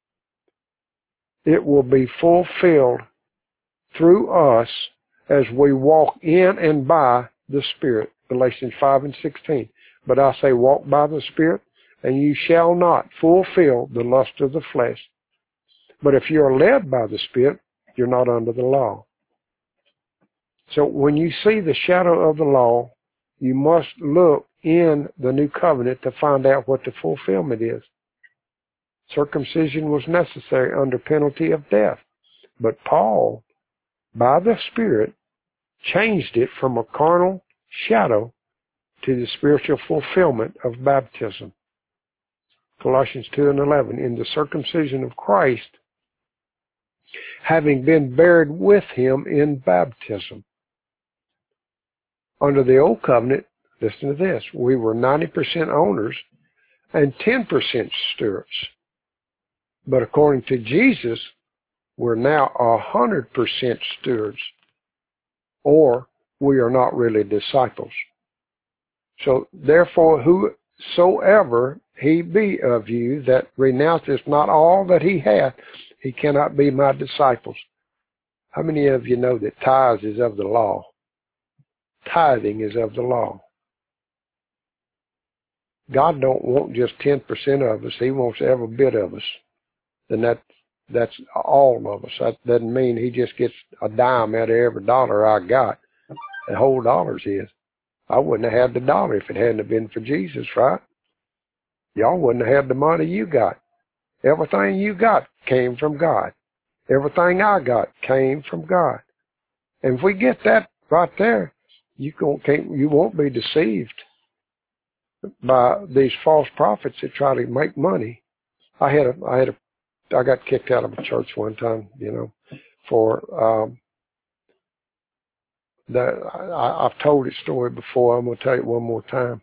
It will be fulfilled through us as we walk in and by the Spirit. Galatians 5:16. But I say, walk by the Spirit, and you shall not fulfill the lust of the flesh. But if you are led by the Spirit, you're not under the law. So when you see the shadow of the law, you must look in the new covenant to find out what the fulfillment is. Circumcision was necessary under penalty of death. But Paul, by the Spirit, changed it from a carnal shadow to the spiritual fulfillment of baptism. Colossians 2:11, in the circumcision of Christ, having been buried with him in baptism. Under the old covenant, listen to this, we were 90% owners and 10% stewards. But according to Jesus, we're now 100% stewards, or we are not really disciples. So therefore, whosoever he be of you that renounceth not all that he hath, he cannot be my disciples. How many of you know that tithes is of the law? Tithing is of the law. God don't want just 10% of us. He wants every bit of us. And that's all of us. That doesn't mean he just gets a dime out of every dollar I got. The whole dollar's his. I wouldn't have had the dollar if it hadn't have been for Jesus, right? Y'all wouldn't have had the money you got. Everything you got came from God. Everything I got came from God. And if we get that right there, you won't be deceived by these false prophets that try to make money. I got kicked out of a church one time, for I've told this story before. I'm going to tell it one more time.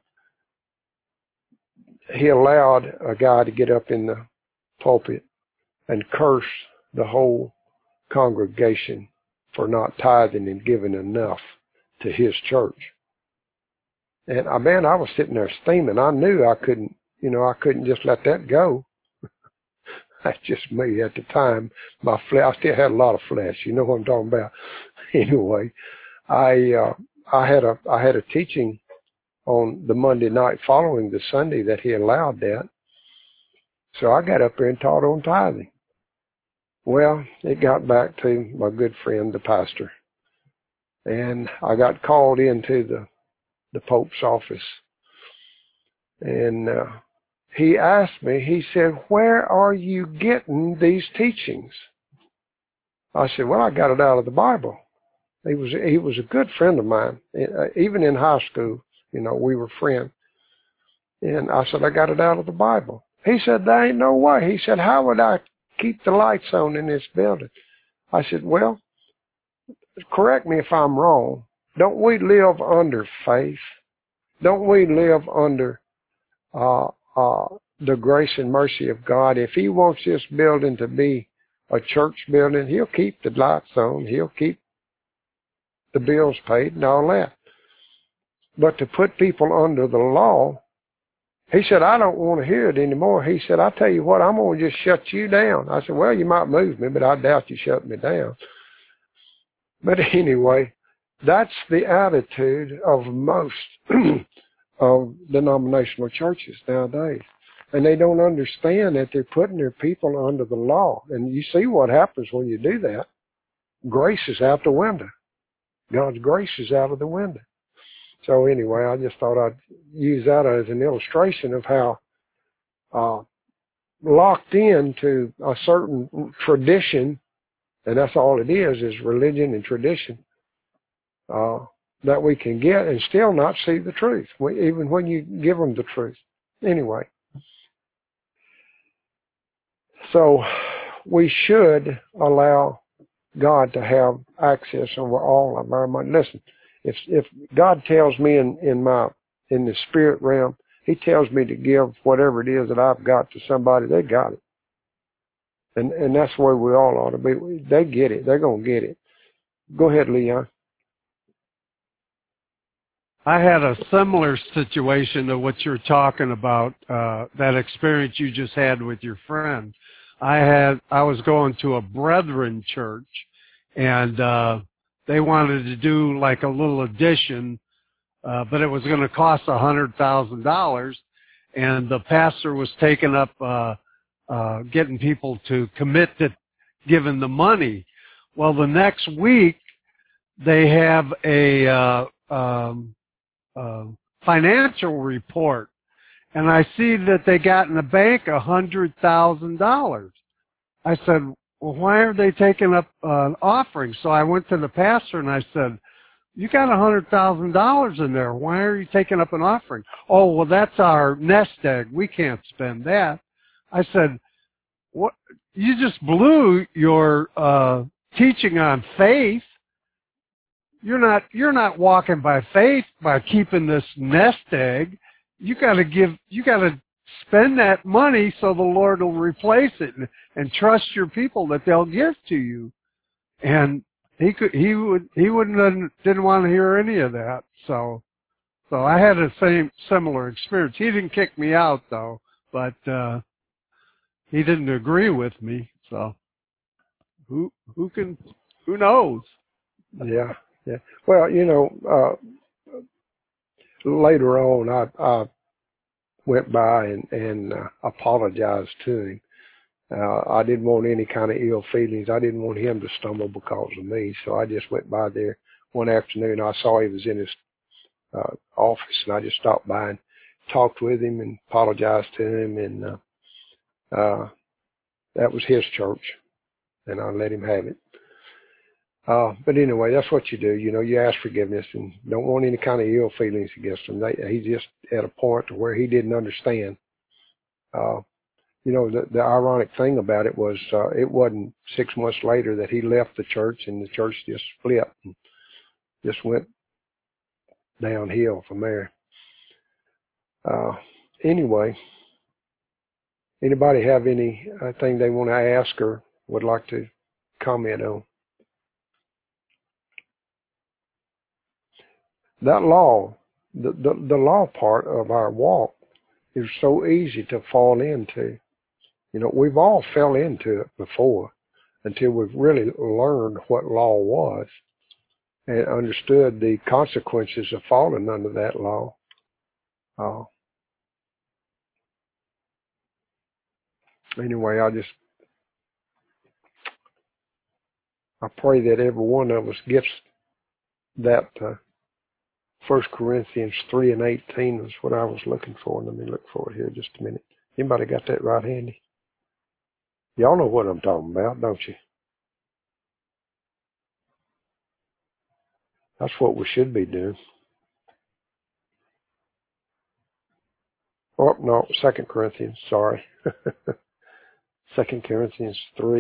He allowed a guy to get up in the pulpit and curse the whole congregation for not tithing and giving enough to his church. And I was sitting there steaming. I knew I couldn't just let that go. That's just me at the time. My flesh, I still had a lot of flesh. You know what I'm talking about. Anyway, I had a teaching on the Monday night following the Sunday that he allowed that. So I got up there and taught on tithing. Well, it got back to my good friend, the pastor. And I got called into the Pope's office. And he asked me, he said, "Where are you getting these teachings?" I said, "Well, I got it out of the Bible." He was a good friend of mine. Even in high school, we were friends. And I said, "I got it out of the Bible." He said, "There ain't no way." He said, "How would I keep the lights on in this building?" I said, "Well, correct me if I'm wrong. Don't we live under faith? Don't we live under the grace and mercy of God? If he wants this building to be a church building, he'll keep the lights on. He'll keep the bills paid and all that. But to put people under the law," he said, "I don't want to hear it anymore." He said, "I tell you what, I'm going to just shut you down." I said, "Well, you might move me, but I doubt you shut me down." But anyway, that's the attitude of most of denominational churches nowadays. And they don't understand that they're putting their people under the law. And you see what happens when you do that. Grace is out the window. God's grace is out of the window. So anyway, I just thought I'd use that as an illustration of how locked into a certain tradition, and that's all it is religion and tradition, that we can get and still not see the truth, even when you give them the truth. Anyway, so we should allow God to have access over all of our money. Listen, if God tells me in the spirit realm, he tells me to give whatever it is that I've got to somebody, they got it. And that's where we all ought to be. They get it. They're going to get it. Go ahead, Leon. I had a similar situation to what you're talking about, that experience you just had with your friend. I was going to a Brethren church, and they wanted to do like a little addition, but it was going to cost $100,000, and the pastor was taking up getting people to commit to giving the money. Well, the next week they have a financial report, and I see that they got in the bank $100,000. I said, "Well, why are they taking up an offering?" So I went to the pastor and I said, "You got $100,000 in there. Why are you taking up an offering?" "Oh, well, that's our nest egg. We can't spend that." I said, "What? You just blew your teaching on faith. You're not walking by faith by keeping this nest egg. You got to spend that money so the Lord will replace it, and trust your people that they'll give to you." And he didn't want to hear any of that. So I had a similar experience. He didn't kick me out though, but he didn't agree with me. So who knows? Yeah. Well, later on, went by and apologized to him. I didn't want any kind of ill feelings. I didn't want him to stumble because of me. So I just went by there one afternoon. I saw he was in his office, and I just stopped by and talked with him and apologized to him. And that was his church, and I let him have it. But anyway, that's what you do. You know, you ask forgiveness and don't want any kind of ill feelings against him. He's just at a point to where he didn't understand. You know, the ironic thing about it was, it wasn't 6 months later that he left the church and the church just split and just went downhill from there. Anyway, anybody have anything they want to ask or would like to comment on? That law, the law part of our walk is so easy to fall into. You know, we've all fell into it before until we've really learned what law was and understood the consequences of falling under that law. Anyway, I pray that every one of us gets that 1 Corinthians 3:18 was what I was looking for. Let me look for it here just a minute. Anybody got that right handy? Y'all know what I'm talking about, don't you? That's what we should be doing. Oh, no, 2 Corinthians, sorry. 2 Corinthians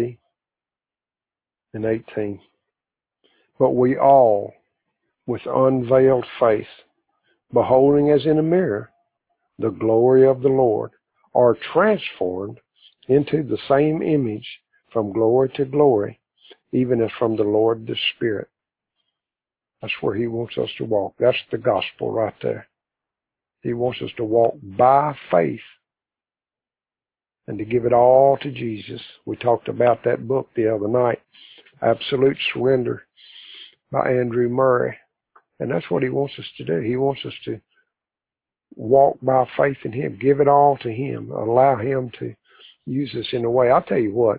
3:18. But we all, with unveiled face, beholding as in a mirror the glory of the Lord, are transformed into the same image from glory to glory, even as from the Lord the Spirit. That's where he wants us to walk. That's the gospel right there. He wants us to walk by faith and to give it all to Jesus. We talked about that book the other night, Absolute Surrender by Andrew Murray. And that's what he wants us to do. He wants us to walk by faith in him, give it all to him, allow him to use us in a way. I'll tell you what,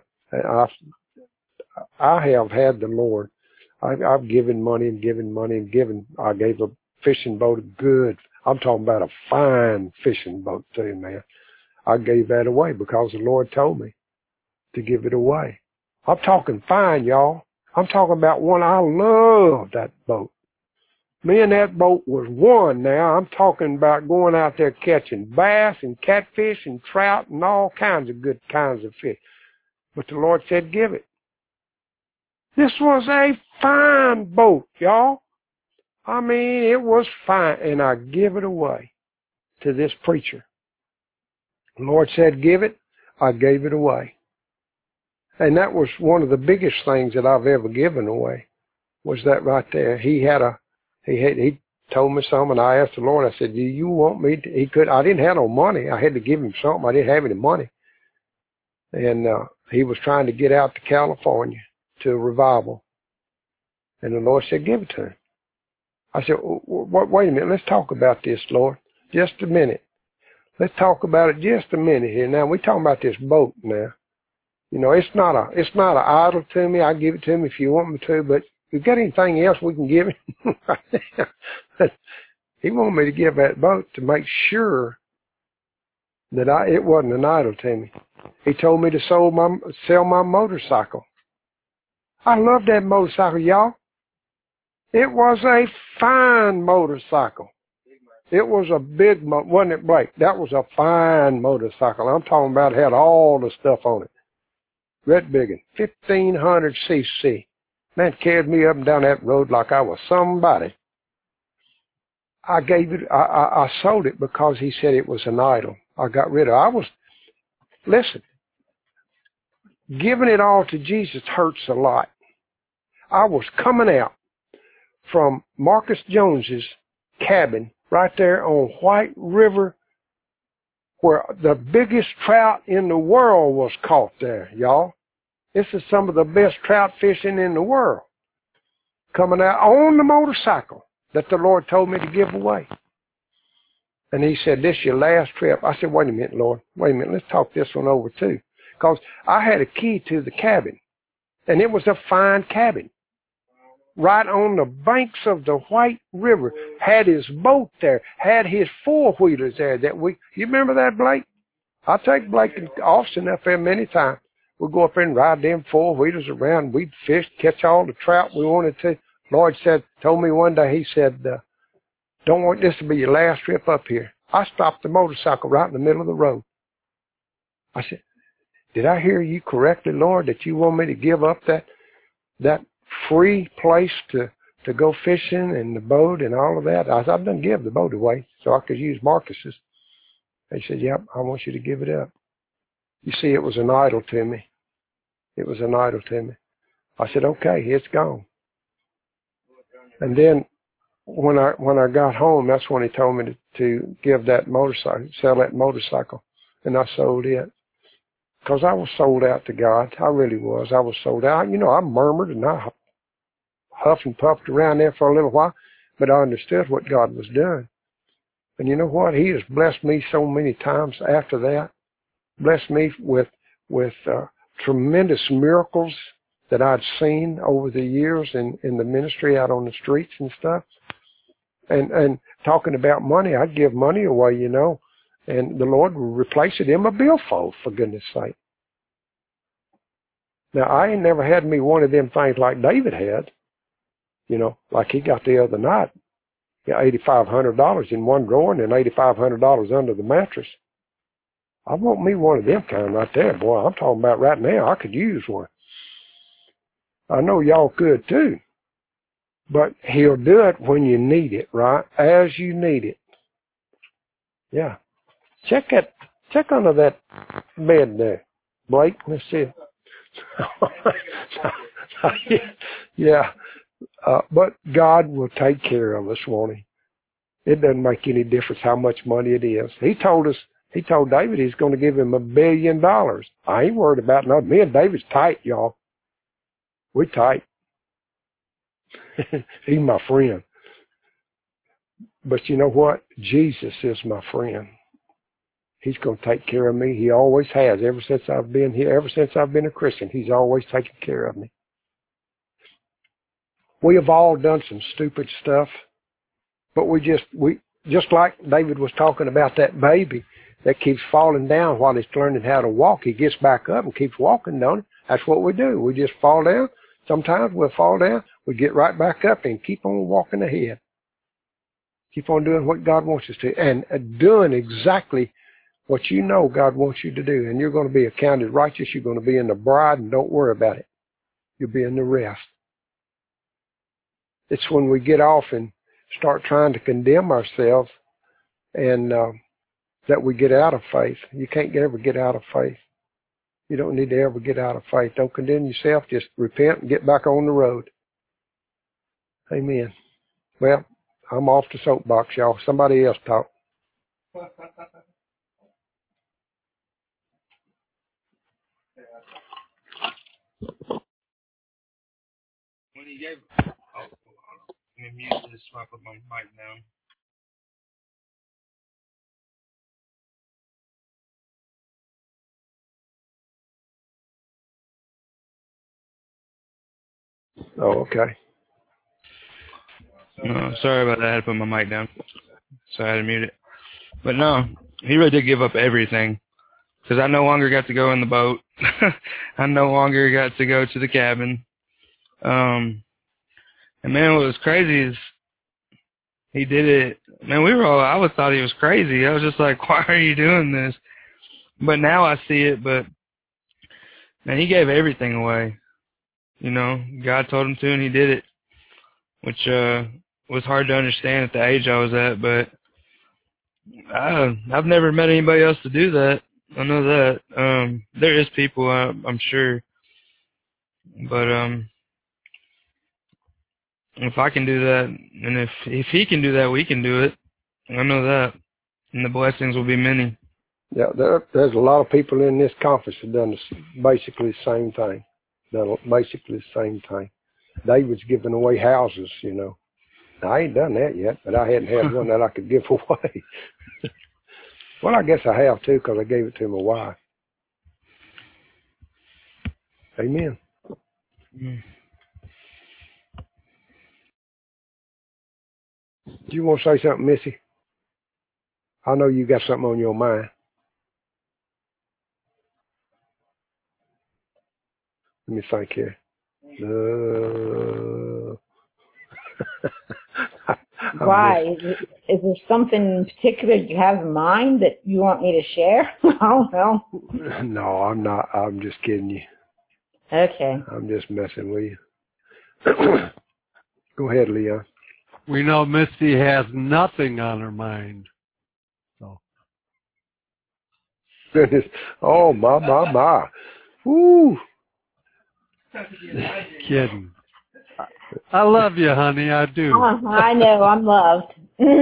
I have had the Lord. I've given money and given money and given. I gave a fishing boat, I'm talking about a fine fishing boat too, man. I gave that away because the Lord told me to give it away. I'm talking fine, y'all. I'm talking about one. I love that boat. Me and that boat was one now. I'm talking about going out there catching bass and catfish and trout and all kinds of good kinds of fish. But the Lord said, give it. This was a fine boat, y'all. I mean, it was fine. And I give it away to this preacher. The Lord said, give it. I gave it away. And that was one of the biggest things that I've ever given away, was that right there. He told me something, and I asked the Lord, I said, do you want me to? I didn't have no money. I had to give him something. I didn't have any money. And he was trying to get out to California to a revival. And the Lord said, give it to him. I said, wait a minute. Let's talk about this, Lord. Just a minute. Let's talk about it just a minute here. Now, we're talking about this boat now. You know, it's not an idol to me. I give it to him if you want me to, but if you've got anything else we can give him. He wanted me to give that boat to make sure that it wasn't an idol to me. He told me to sell my motorcycle. I love that motorcycle, y'all. It was a fine motorcycle. It was a big, wasn't it, Blake? That was a fine motorcycle. I'm talking about it had all the stuff on it. Red biggin, 1,500 cc. Man carried me up and down that road like I was somebody. I gave it, I sold it because he said it was an idol. I got rid of it. Listen, giving it all to Jesus hurts a lot. I was coming out from Marcus Jones's cabin right there on White River, where the biggest trout in the world was caught there, y'all. This is some of the best trout fishing in the world. Coming out on the motorcycle that the Lord told me to give away. And he said, this is your last trip. I said, wait a minute, Lord. Wait a minute. Let's talk this one over too. Because I had a key to the cabin. And it was a fine cabin. Right on the banks of the White River. Had his boat there. Had his four-wheelers there. You remember that, Blake? I take Blake and Austin up there many times. We'd go up there and ride them four-wheelers around. We'd fish, catch all the trout we wanted to. Lord told me one day, he said, don't want this to be your last trip up here. I stopped the motorcycle right in the middle of the road. I said, did I hear you correctly, Lord, that you want me to give up that free place to go fishing and the boat and all of that? I done give the boat away so I could use Marcus's. He said, yep, I want you to give it up. You see, it was an idol to me. It was an idol to me. I said, okay, it's gone. And then when I got home, that's when he told me to give that motorcycle, sell that motorcycle. And I sold it. Because I was sold out to God. I really was. I was sold out. You know, I murmured and I huffed and puffed around there for a little while, but I understood what God was doing. And you know what? He has blessed me so many times after that. Blessed me with tremendous miracles that I'd seen over the years in the ministry out on the streets and stuff. And talking about money, I'd give money away, you know, and the Lord would replace it in my billfold, for goodness sake. Now, I ain't never had me one of them things like David had, you know, like he got the other night. Got $8,500 in one drawer and then $8,500 under the mattress. I want me one of them kind right there, boy. I'm talking about right now. I could use one. I know y'all could too. But he'll do it when you need it, right? As you need it. Yeah. Check under that bed there, Blake. Let's see it. Yeah. But God will take care of us, won't he? It doesn't make any difference how much money it is. He told David he's going to give him $1 billion. I ain't worried about nothing. Me and David's tight, y'all. We tight. He's my friend. But you know what? Jesus is my friend. He's going to take care of me. He always has. Ever since I've been here, ever since I've been a Christian, he's always taken care of me. We have all done some stupid stuff, but we just like David was talking about that baby that keeps falling down while he's learning how to walk. He gets back up and keeps walking, don't he? That's what we do. We just fall down. Sometimes we'll fall down. We get right back up and keep on walking ahead. Keep on doing what God wants us to and doing exactly what you know God wants you to do. And you're going to be accounted righteous. You're going to be in the bride, and don't worry about it. You'll be in the rest. It's when we get off and start trying to condemn ourselves and that we get out of faith. You can't ever get out of faith. You don't need to ever get out of faith. Don't condemn yourself. Just repent and get back on the road. Amen. Well, I'm off the soapbox, y'all. Somebody else talk. When he gave, let me mute this so I put my mic down. Oh, okay. No, sorry about that. I had to put my mic down, so I had to mute it. But no, he really did give up everything, because I no longer got to go in the boat. I no longer got to go to the cabin. And man, what was crazy is he did it. Man, I always thought he was crazy. I was just like, why are you doing this? But now I see it. But man, he gave everything away. You know, God told him to, and he did it, which was hard to understand at the age I was at. But I've never met anybody else to do that. I know that. There is people, I'm sure. But if I can do that, and if he can do that, we can do it. I know that. And the blessings will be many. Yeah, there's a lot of people in this conference that done basically the same thing. Done basically the same thing. David's giving away houses, you know. I ain't done that yet, but I hadn't had one that I could give away. Well, I guess I have too, because I gave it to my wife. Amen. Mm. Do you want to say something, Missy? I know you got something on your mind. Let me think here. Why? Is there something in particular you have in mind that you want me to share? I don't know. No, I'm not. I'm just kidding you. Okay. I'm just messing with you. Go ahead, Leon. We know Misty has nothing on her mind. So. Goodness. Oh, my. Woo. Kidding. I love you, honey. I do. I know. I'm loved.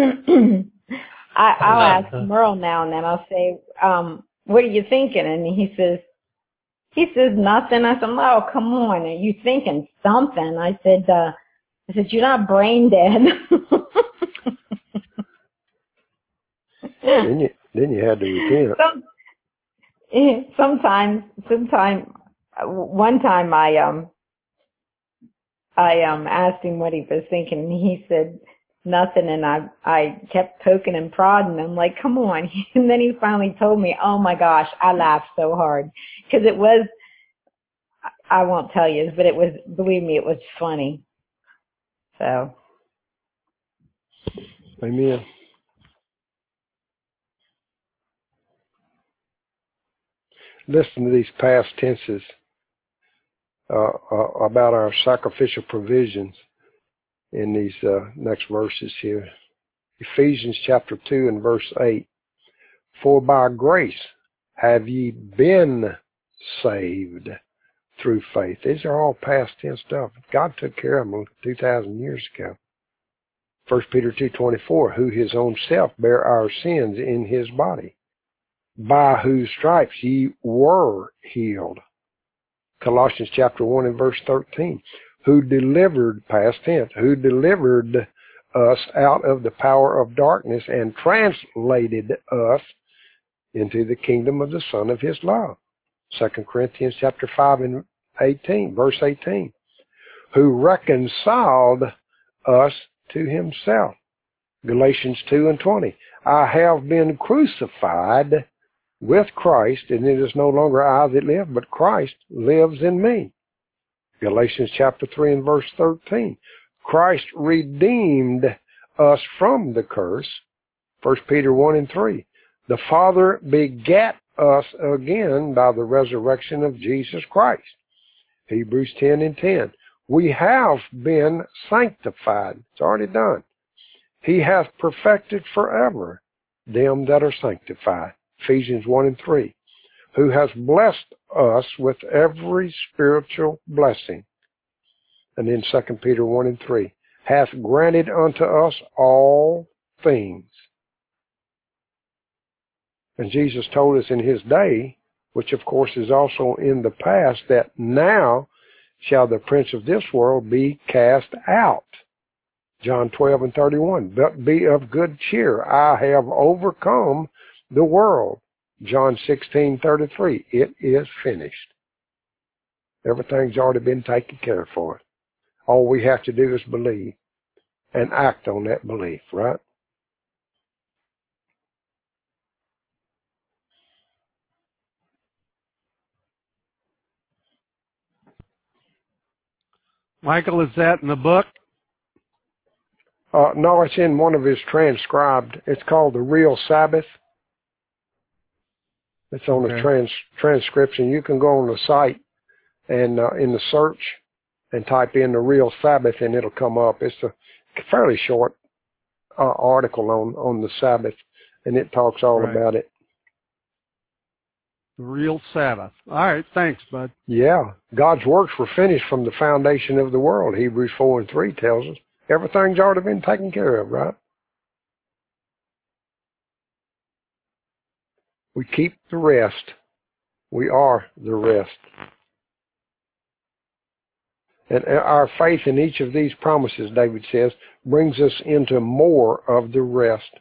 I'll ask Merle now and then. I'll say, what are you thinking? And he says nothing. I said, oh, come on. Are you thinking something? I said, you're not brain dead. Then you had to repent. One time I asked him what he was thinking, and he said nothing, and I kept poking and prodding him, like, come on. And then he finally told me, oh my gosh, I laughed so hard, because it was, I won't tell you, but it was, believe me, it was funny. So. Amen. Listen to these past tenses about our sacrificial provisions in these next verses here. Ephesians chapter 2 and verse 8. For by grace have ye been saved through faith. These are all past tense stuff. God took care of them 2,000 years ago. 1 Peter 2:24, who his own self bare our sins in his body, by whose stripes ye were healed. Colossians chapter 1 and verse 13, who delivered, past tense, who delivered us out of the power of darkness and translated us into the kingdom of the Son of his love. 2 Corinthians chapter 5 and 18, verse 18, who reconciled us to himself. Galatians 2 and 20, I have been crucified with Christ, and it is no longer I that live, but Christ lives in me. Galatians chapter 3 and verse 13, Christ redeemed us from the curse. 1 Peter 1 and 3, the Father begat us again by the resurrection of Jesus Christ. Hebrews 10 and 10, we have been sanctified. It's already done. He hath perfected forever them that are sanctified. Ephesians 1 and 3, who has blessed us with every spiritual blessing. And then 2 Peter 1 and 3, hath granted unto us all things. And Jesus told us in his day, which of course is also in the past, that now shall the prince of this world be cast out. John 12 and 31, but be of good cheer. I have overcome the world. John 16:33, it is finished. Everything's already been taken care of for us. All we have to do is believe and act on that belief, right? Michael, is that in the book? No, it's in one of his transcribed. It's called The Real Sabbath. It's on the transcription. You can go on the site and in the search and type in The Real Sabbath and it'll come up. It's a fairly short article on the Sabbath, and it talks all about it. The Real Sabbath. All right, thanks, bud. Yeah, God's works were finished from the foundation of the world. Hebrews 4 and 3 tells us. Everything's already been taken care of, right? We keep the rest. We are the rest. And our faith in each of these promises, David says, brings us into more of the rest.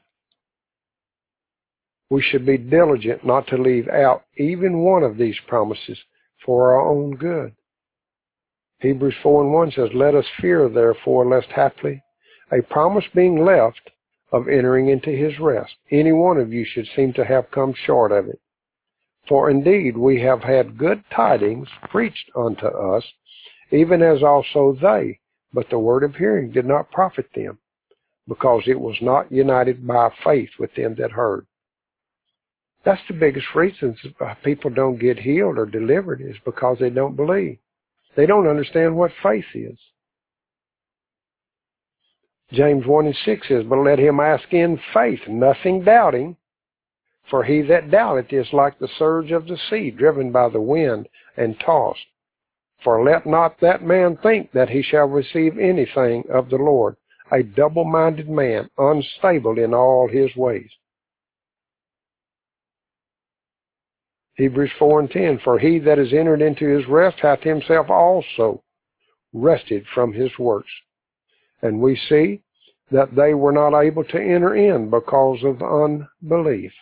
We should be diligent not to leave out even one of these promises for our own good. Hebrews 4:1 says, "Let us fear, therefore, lest haply a promise being left of entering into his rest, any one of you should seem to have come short of it. For indeed we have had good tidings preached unto us, even as also they, but the word of hearing did not profit them, because it was not united by faith with them that heard." That's the biggest reason people don't get healed or delivered, is because they don't believe. They don't understand what faith is. James 1:6 says, "But let him ask in faith, nothing doubting. For he that doubteth is like the surge of the sea, driven by the wind and tossed. For let not that man think that he shall receive anything of the Lord, a double-minded man, unstable in all his ways." Hebrews 4:10, "For he that is entered into his rest hath himself also rested from his works. And we see that they were not able to enter in because of unbelief."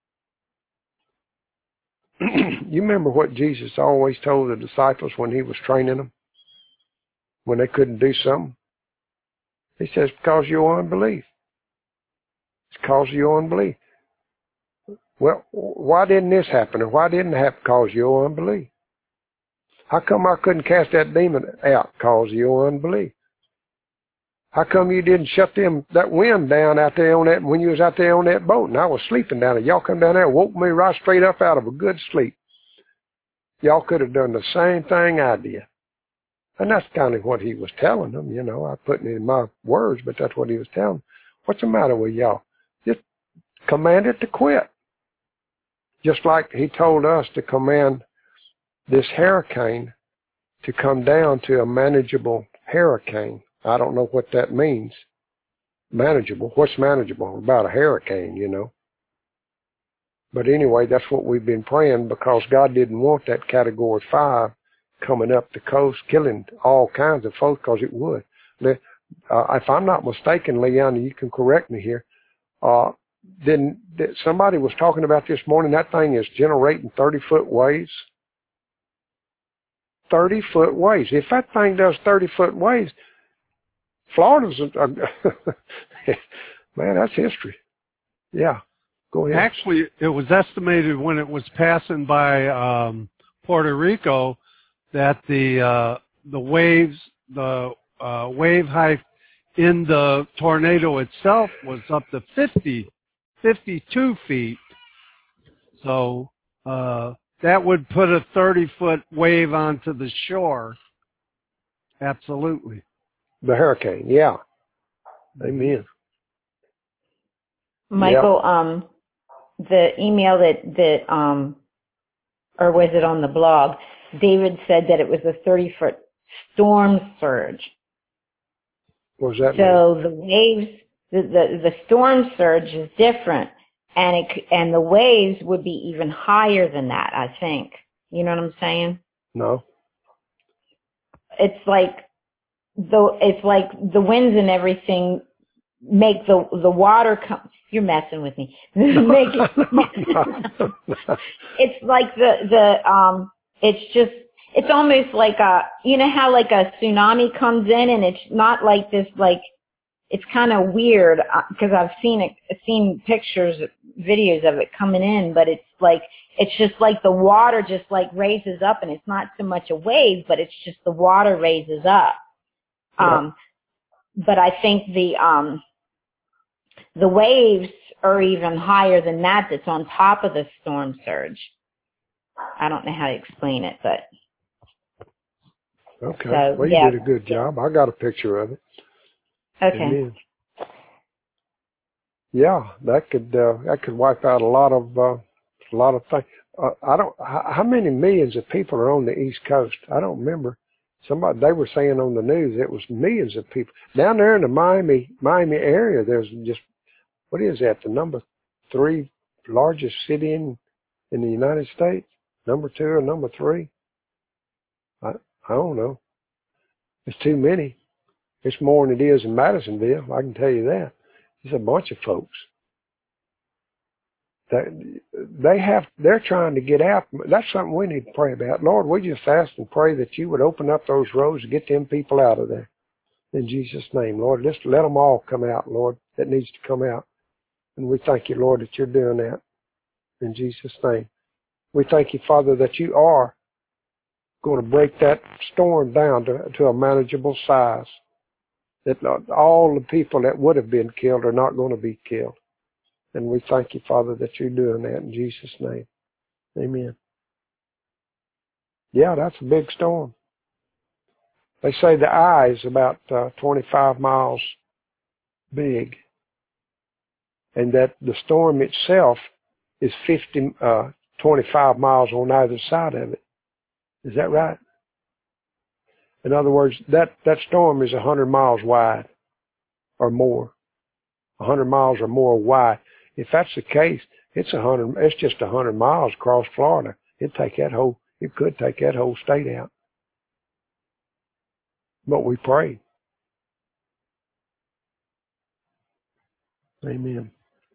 You remember what Jesus always told the disciples when he was training them, when they couldn't do something? He says, "Because of your unbelief. It's because of your unbelief." Well, why didn't this happen? Or why didn't it happen? Because of your unbelief. How come I couldn't cast that demon out? Because of your unbelief. How come you didn't shut that wind down out there when you was out there on that boat and I was sleeping down there? Y'all come down there and woke me right straight up out of a good sleep. Y'all could have done the same thing I did. And that's kind of what he was telling them, you know. I put it in my words, but that's what he was telling them. What's the matter with y'all? Just command it to quit. Just like he told us to command this hurricane to come down to a manageable hurricane. I don't know what that means. Manageable. What's manageable about a hurricane, you know? But anyway, that's what we've been praying, because God didn't want that Category 5 coming up the coast, killing all kinds of folks, because it would. If I'm not mistaken, Leanna, you can correct me here, then somebody was talking about this morning, that thing is generating 30-foot waves. 30-foot waves. If that thing does 30-foot waves, Florida's, man, that's history. Yeah, go ahead. Actually, it was estimated when it was passing by Puerto Rico that the waves, the wave height in the tornado itself was up to 52 feet. So that would put a 30-foot wave onto the shore. Absolutely. The hurricane, yeah. Amen. Michael, the email that or was it on the blog? David said that it was a 30-foot storm surge. What does that mean? So the waves, the storm surge is different, and the waves would be even higher than that, I think. You know what I'm saying? No. It's like the winds and everything make the water come. You're messing with me. Make it. It's like it's almost like you know how like a tsunami comes in, and it's not like this, like, it's kind of weird because I've seen pictures, videos of it coming in, but it's just like the water just like raises up, and it's not so much a wave, but it's just the water raises up. Yeah. But I think the waves are even higher than that. That's on top of the storm surge. I don't know how to explain it, but. Okay. So, well, you did a good job. I got a picture of it. Okay. Amen. Yeah, that could wipe out a lot of things. How many millions of people are on the East Coast? I don't remember. They were saying on the news it was millions of people down there in the Miami area. There's just, what is that? The number 3 largest city in the United States? Number 2 or number 3? I don't know. It's too many. It's more than it is in Madisonville. I can tell you that. It's a bunch of folks. They're trying to get out. That's something we need to pray about. Lord, we just ask and pray that you would open up those roads and get them people out of there. In Jesus' name, Lord, just let them all come out, Lord, that needs to come out. And we thank you, Lord, that you're doing that. In Jesus' name. We thank you, Father, that you are going to break that storm down to a manageable size. That all the people that would have been killed are not going to be killed. And we thank you, Father, that you're doing that in Jesus' name. Amen. Yeah, that's a big storm. They say the eye is about 25 miles big, and that the storm itself is 25 miles on either side of it. Is that right? In other words, that storm is 100 miles wide or more. 100 miles or more wide. If that's the case, it's just 100 miles across Florida. It could take that whole state out. But we pray. Amen.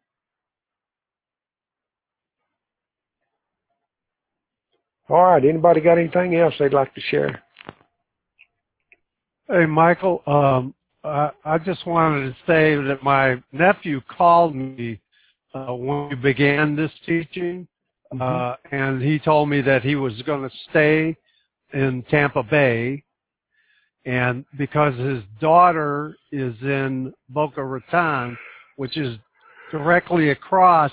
All right. Anybody got anything else they'd like to share? Hey, Michael. I just wanted to say that my nephew called me when we began this teaching, and he told me that he was going to stay in Tampa Bay, and because his daughter is in Boca Raton, which is directly across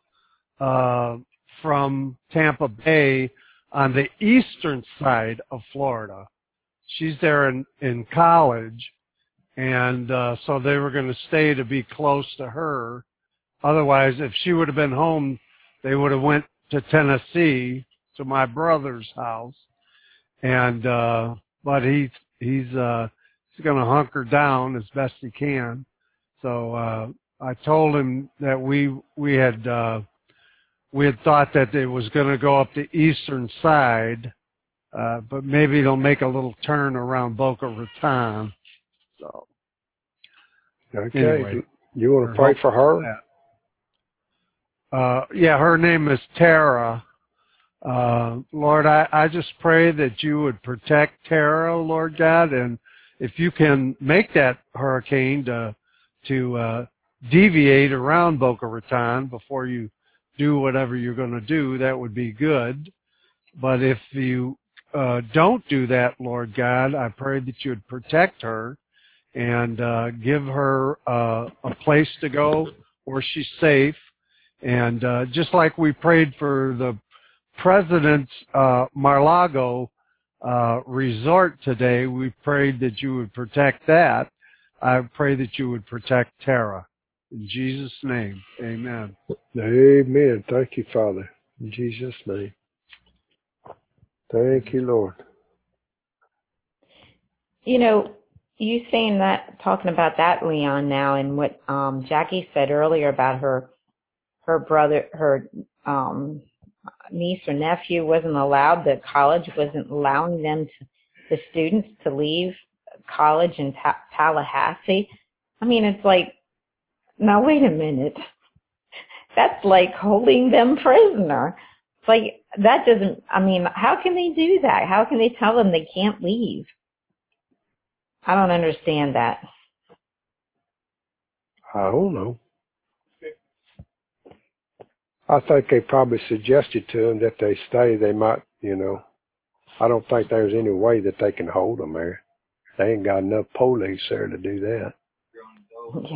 from Tampa Bay on the eastern side of Florida. She's there in college, and so they were going to stay to be close to her. Otherwise, if she would have been home, they would have went to Tennessee to my brother's house. And but he's going to hunker down as best he can. So I told him that we had thought that it was going to go up the eastern side, but maybe they'll make a little turn around Boca Raton. So okay, anyway, you want to pray for her? Yeah, her name is Tara. Lord, I just pray that you would protect Tara, Lord God, and if you can make that hurricane to deviate around Boca Raton before you do whatever you're going to do, that would be good. But if you don't do that, Lord God, I pray that you would protect her and give her a place to go where she's safe. And just like we prayed for the President's Mar-a-Lago resort today, we prayed that you would protect that. I pray that you would protect Tara. In Jesus' name, amen. Amen. Thank you, Father. In Jesus' name. Thank you, Lord. You know, you saying that, talking about that, Leon, now, and what Jackie said earlier about her brother, her niece or nephew wasn't allowed, the college wasn't allowing them the students to leave college in Tallahassee. I mean, it's like, now wait a minute. That's like holding them prisoner. It's like, that doesn't, I mean, how can they do that? How can they tell them they can't leave? I don't understand that. I don't know. I think they probably suggested to them that they stay. They might, I don't think there's any way that they can hold them there. They ain't got enough police there to do that. Yeah.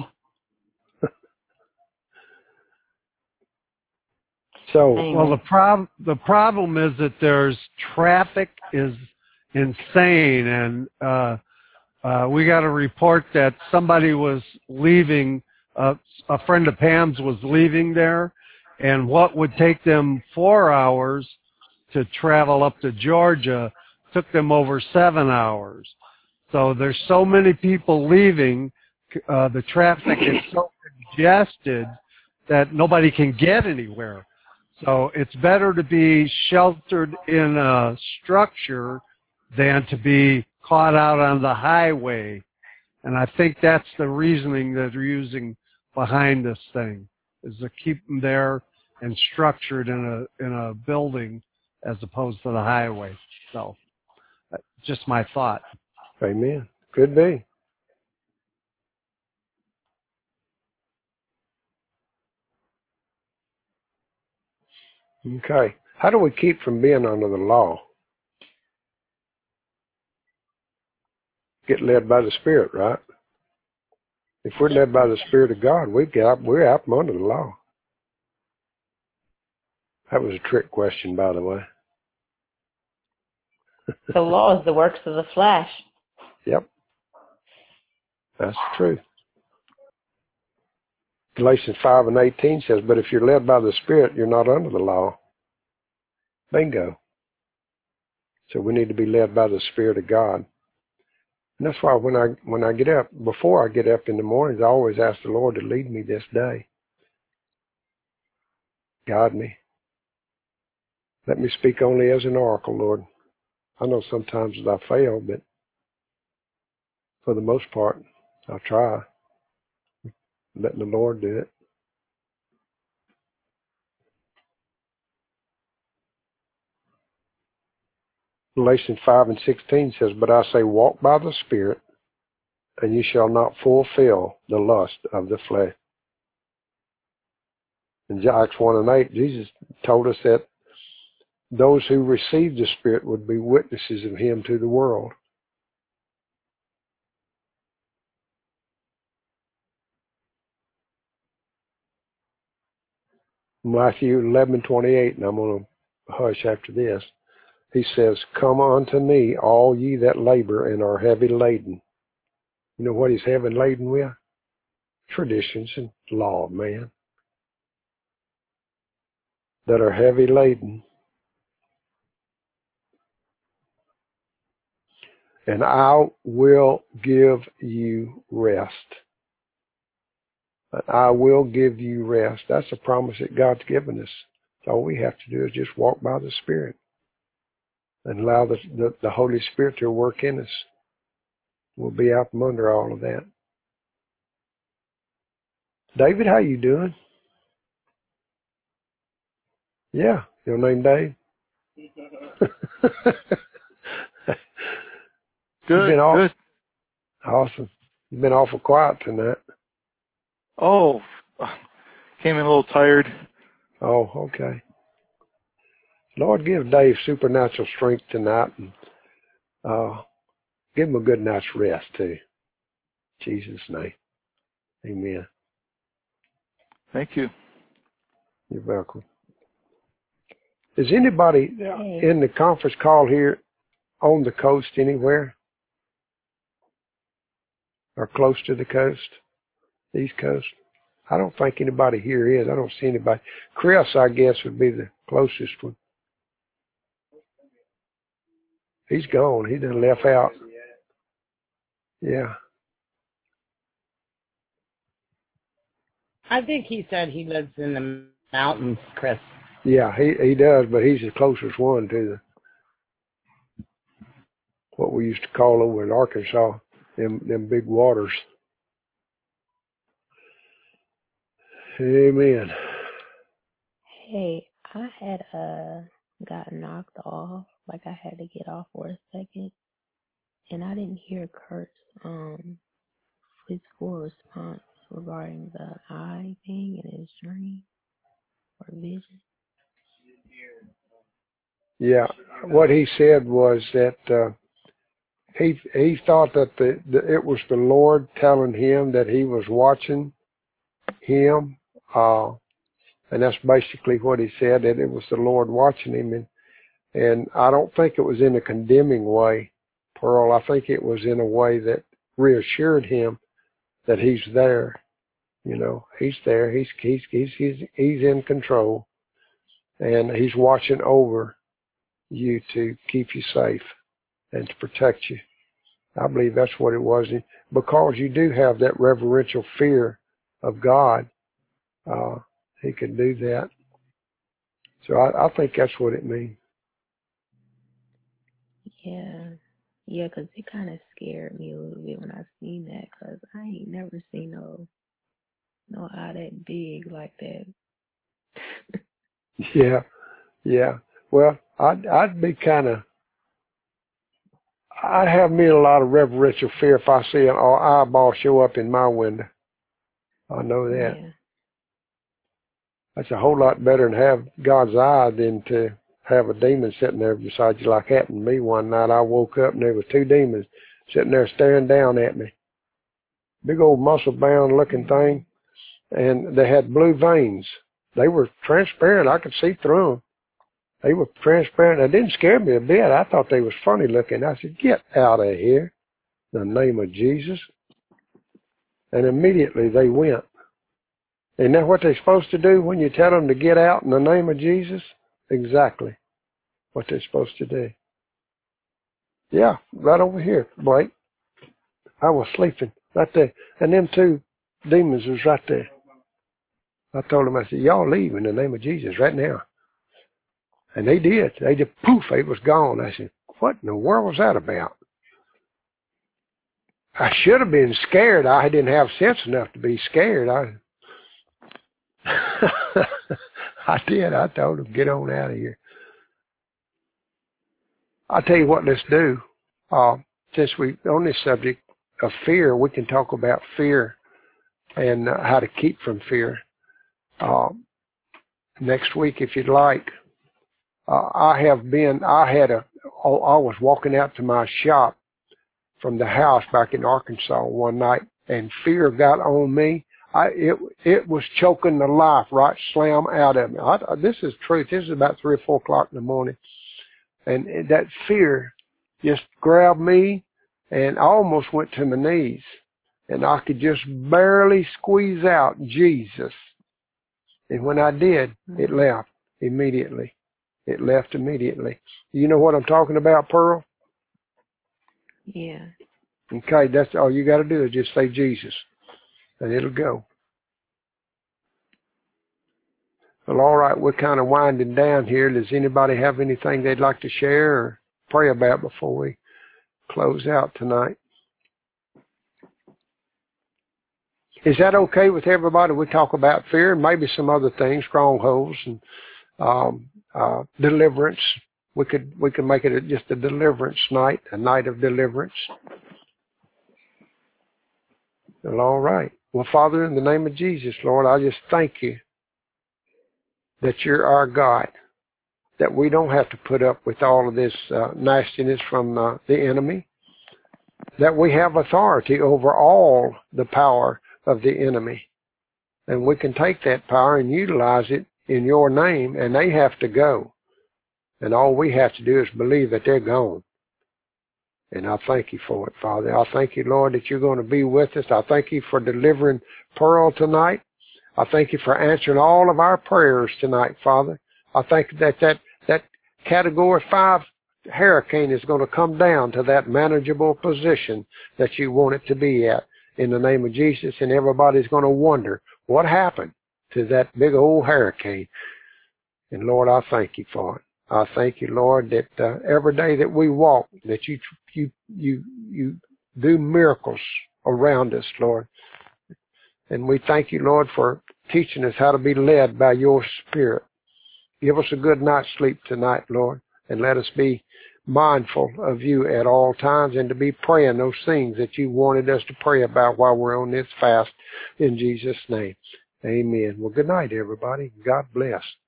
So, well, the problem is that there's traffic is insane, and we got a report that somebody was leaving. A friend of Pam's was leaving there, and what would take them 4 hours to travel up to Georgia took them over 7 hours. So there's so many people leaving. The traffic is so congested that nobody can get anywhere. So it's better to be sheltered in a structure than to be caught out on the highway. And I think that's the reasoning that they're using behind this thing, is to keep them there and structured in a building as opposed to the highway. So, just my thought. Amen. Could be. Okay. How do we keep from being under the law? Get led by the Spirit, right? If we're led by the Spirit of God, we're out from under the law. That was a trick question, by the way. The law is the works of the flesh. Yep. That's true. Galatians 5:18 says, but if you're led by the Spirit, you're not under the law. Bingo. So we need to be led by the Spirit of God. And that's why when I get up, before I get up in the mornings, I always ask the Lord to lead me this day. Guide me. Let me speak only as an oracle, Lord. I know sometimes that I fail, but for the most part, I try. Letting the Lord do it. Galatians 5:16 says, but I say, walk by the Spirit, and you shall not fulfill the lust of the flesh. In Acts 1:8, Jesus told us that those who received the Spirit would be witnesses of Him to the world. Matthew 11:28, and I'm going to hush after this. He says, come unto me, all ye that labor and are heavy laden. You know what He's heavy laden with? Traditions and law of man. That are heavy laden. And I will give you rest. I will give you rest. That's a promise that God's given us. So all we have to do is just walk by the Spirit and allow the Holy Spirit to work in us. We'll be out from under all of that. David, how you doing? Yeah, your name Dave? Good. Awesome. You've been awful quiet tonight. Oh, came in a little tired. Oh, okay. Lord, give Dave supernatural strength tonight, and give him a good night's rest too. In Jesus' name. Amen. Thank you. You're welcome. Is anybody in the conference call here on the coast anywhere? Or close to the coast? East Coast? I don't think anybody here is. I don't see anybody. Chris, I guess, would be the closest one. He's gone. He done left out. Yeah. I think he said he lives in the mountains, Chris. Yeah, he does, but he's the closest one to what we used to call over in Arkansas, them big waters. Amen. Hey, I had got knocked off, like I had to get off for a second, and I didn't hear Kurt's his full response regarding the eye thing in his dream or vision. Yeah, what he said was that he thought that it was the Lord telling him that He was watching him, and that's basically what he said, that it was the Lord watching him, and I don't think it was in a condemning way, Pearl. I think it was in a way that reassured him that He's there. You know, He's there. He's in control, and He's watching over you to keep you safe and to protect you. I believe that's what it was. Because you do have that reverential fear of God, He can do that. So I think that's what it means. Yeah. Yeah, 'cause it kind of scared me a little bit when I seen that, 'cause I ain't never seen no eye that big like that. Yeah. Well, I'd be kind of, I'd have me a lot of reverential fear if I see an eyeball show up in my window. I know that. Yeah. That's a whole lot better than have God's eye than to have a demon sitting there beside you, like happened to me one night. I woke up and there was 2 demons sitting there staring down at me. Big old muscle-bound looking thing, and they had blue veins. They were transparent. I could see through them. They were transparent. It didn't scare me a bit. I thought they was funny looking. I said, "Get out of here, in the name of Jesus." And immediately they went. Isn't that what they're supposed to do when you tell them to get out in the name of Jesus? Exactly what they're supposed to do. Yeah, right over here, Blake. I was sleeping right there. And them 2 demons was right there. I told them, I said, "Y'all leave in the name of Jesus right now." And they did. They just, poof, it was gone. I said, "What in the world was that about?" I should have been scared. I didn't have sense enough to be scared. I did. I told them, "Get on out of here." I'll tell you what, let's do. Since we on this subject of fear, we can talk about fear and how to keep from fear. Next week, if you'd like. I was walking out to my shop from the house back in Arkansas one night, and fear got on me. It was choking the life right slam out of me. This is truth. This is about 3 or 4 o'clock in the morning. And that fear just grabbed me and I almost went to my knees. And I could just barely squeeze out Jesus. And when I did, it left immediately. It left immediately. You know what I'm talking about, Pearl? Yeah. Okay, that's all you got to do is just say Jesus. And it'll go. Well, all right, we're kind of winding down here. Does anybody have anything they'd like to share or pray about before we close out tonight? Is that okay with everybody? We talk about fear and maybe some other things, strongholds and deliverance. We could make it just a deliverance night, a night of deliverance. Well, all right. Well, Father, in the name of Jesus, Lord, I just thank you that you're our God, that we don't have to put up with all of this nastiness from the enemy, that we have authority over all the power of the enemy. And we can take that power and utilize it in your name, and they have to go. And all we have to do is believe that they're gone. And I thank you for it, Father. I thank you, Lord, that you're going to be with us. I thank you for delivering Pearl tonight. I thank you for answering all of our prayers tonight, Father. I think that Category 5 hurricane is going to come down to that manageable position that you want it to be at in the name of Jesus, and everybody's going to wonder what happened to that big old hurricane. And Lord, I thank you for it. I thank you, Lord, that every day that we walk, that you do miracles around us, Lord. And we thank you, Lord, for teaching us how to be led by your Spirit. Give us a good night's sleep tonight, Lord, and let us be mindful of you at all times and to be praying those things that you wanted us to pray about while we're on this fast in Jesus' name. Amen. Well, good night, everybody. God bless.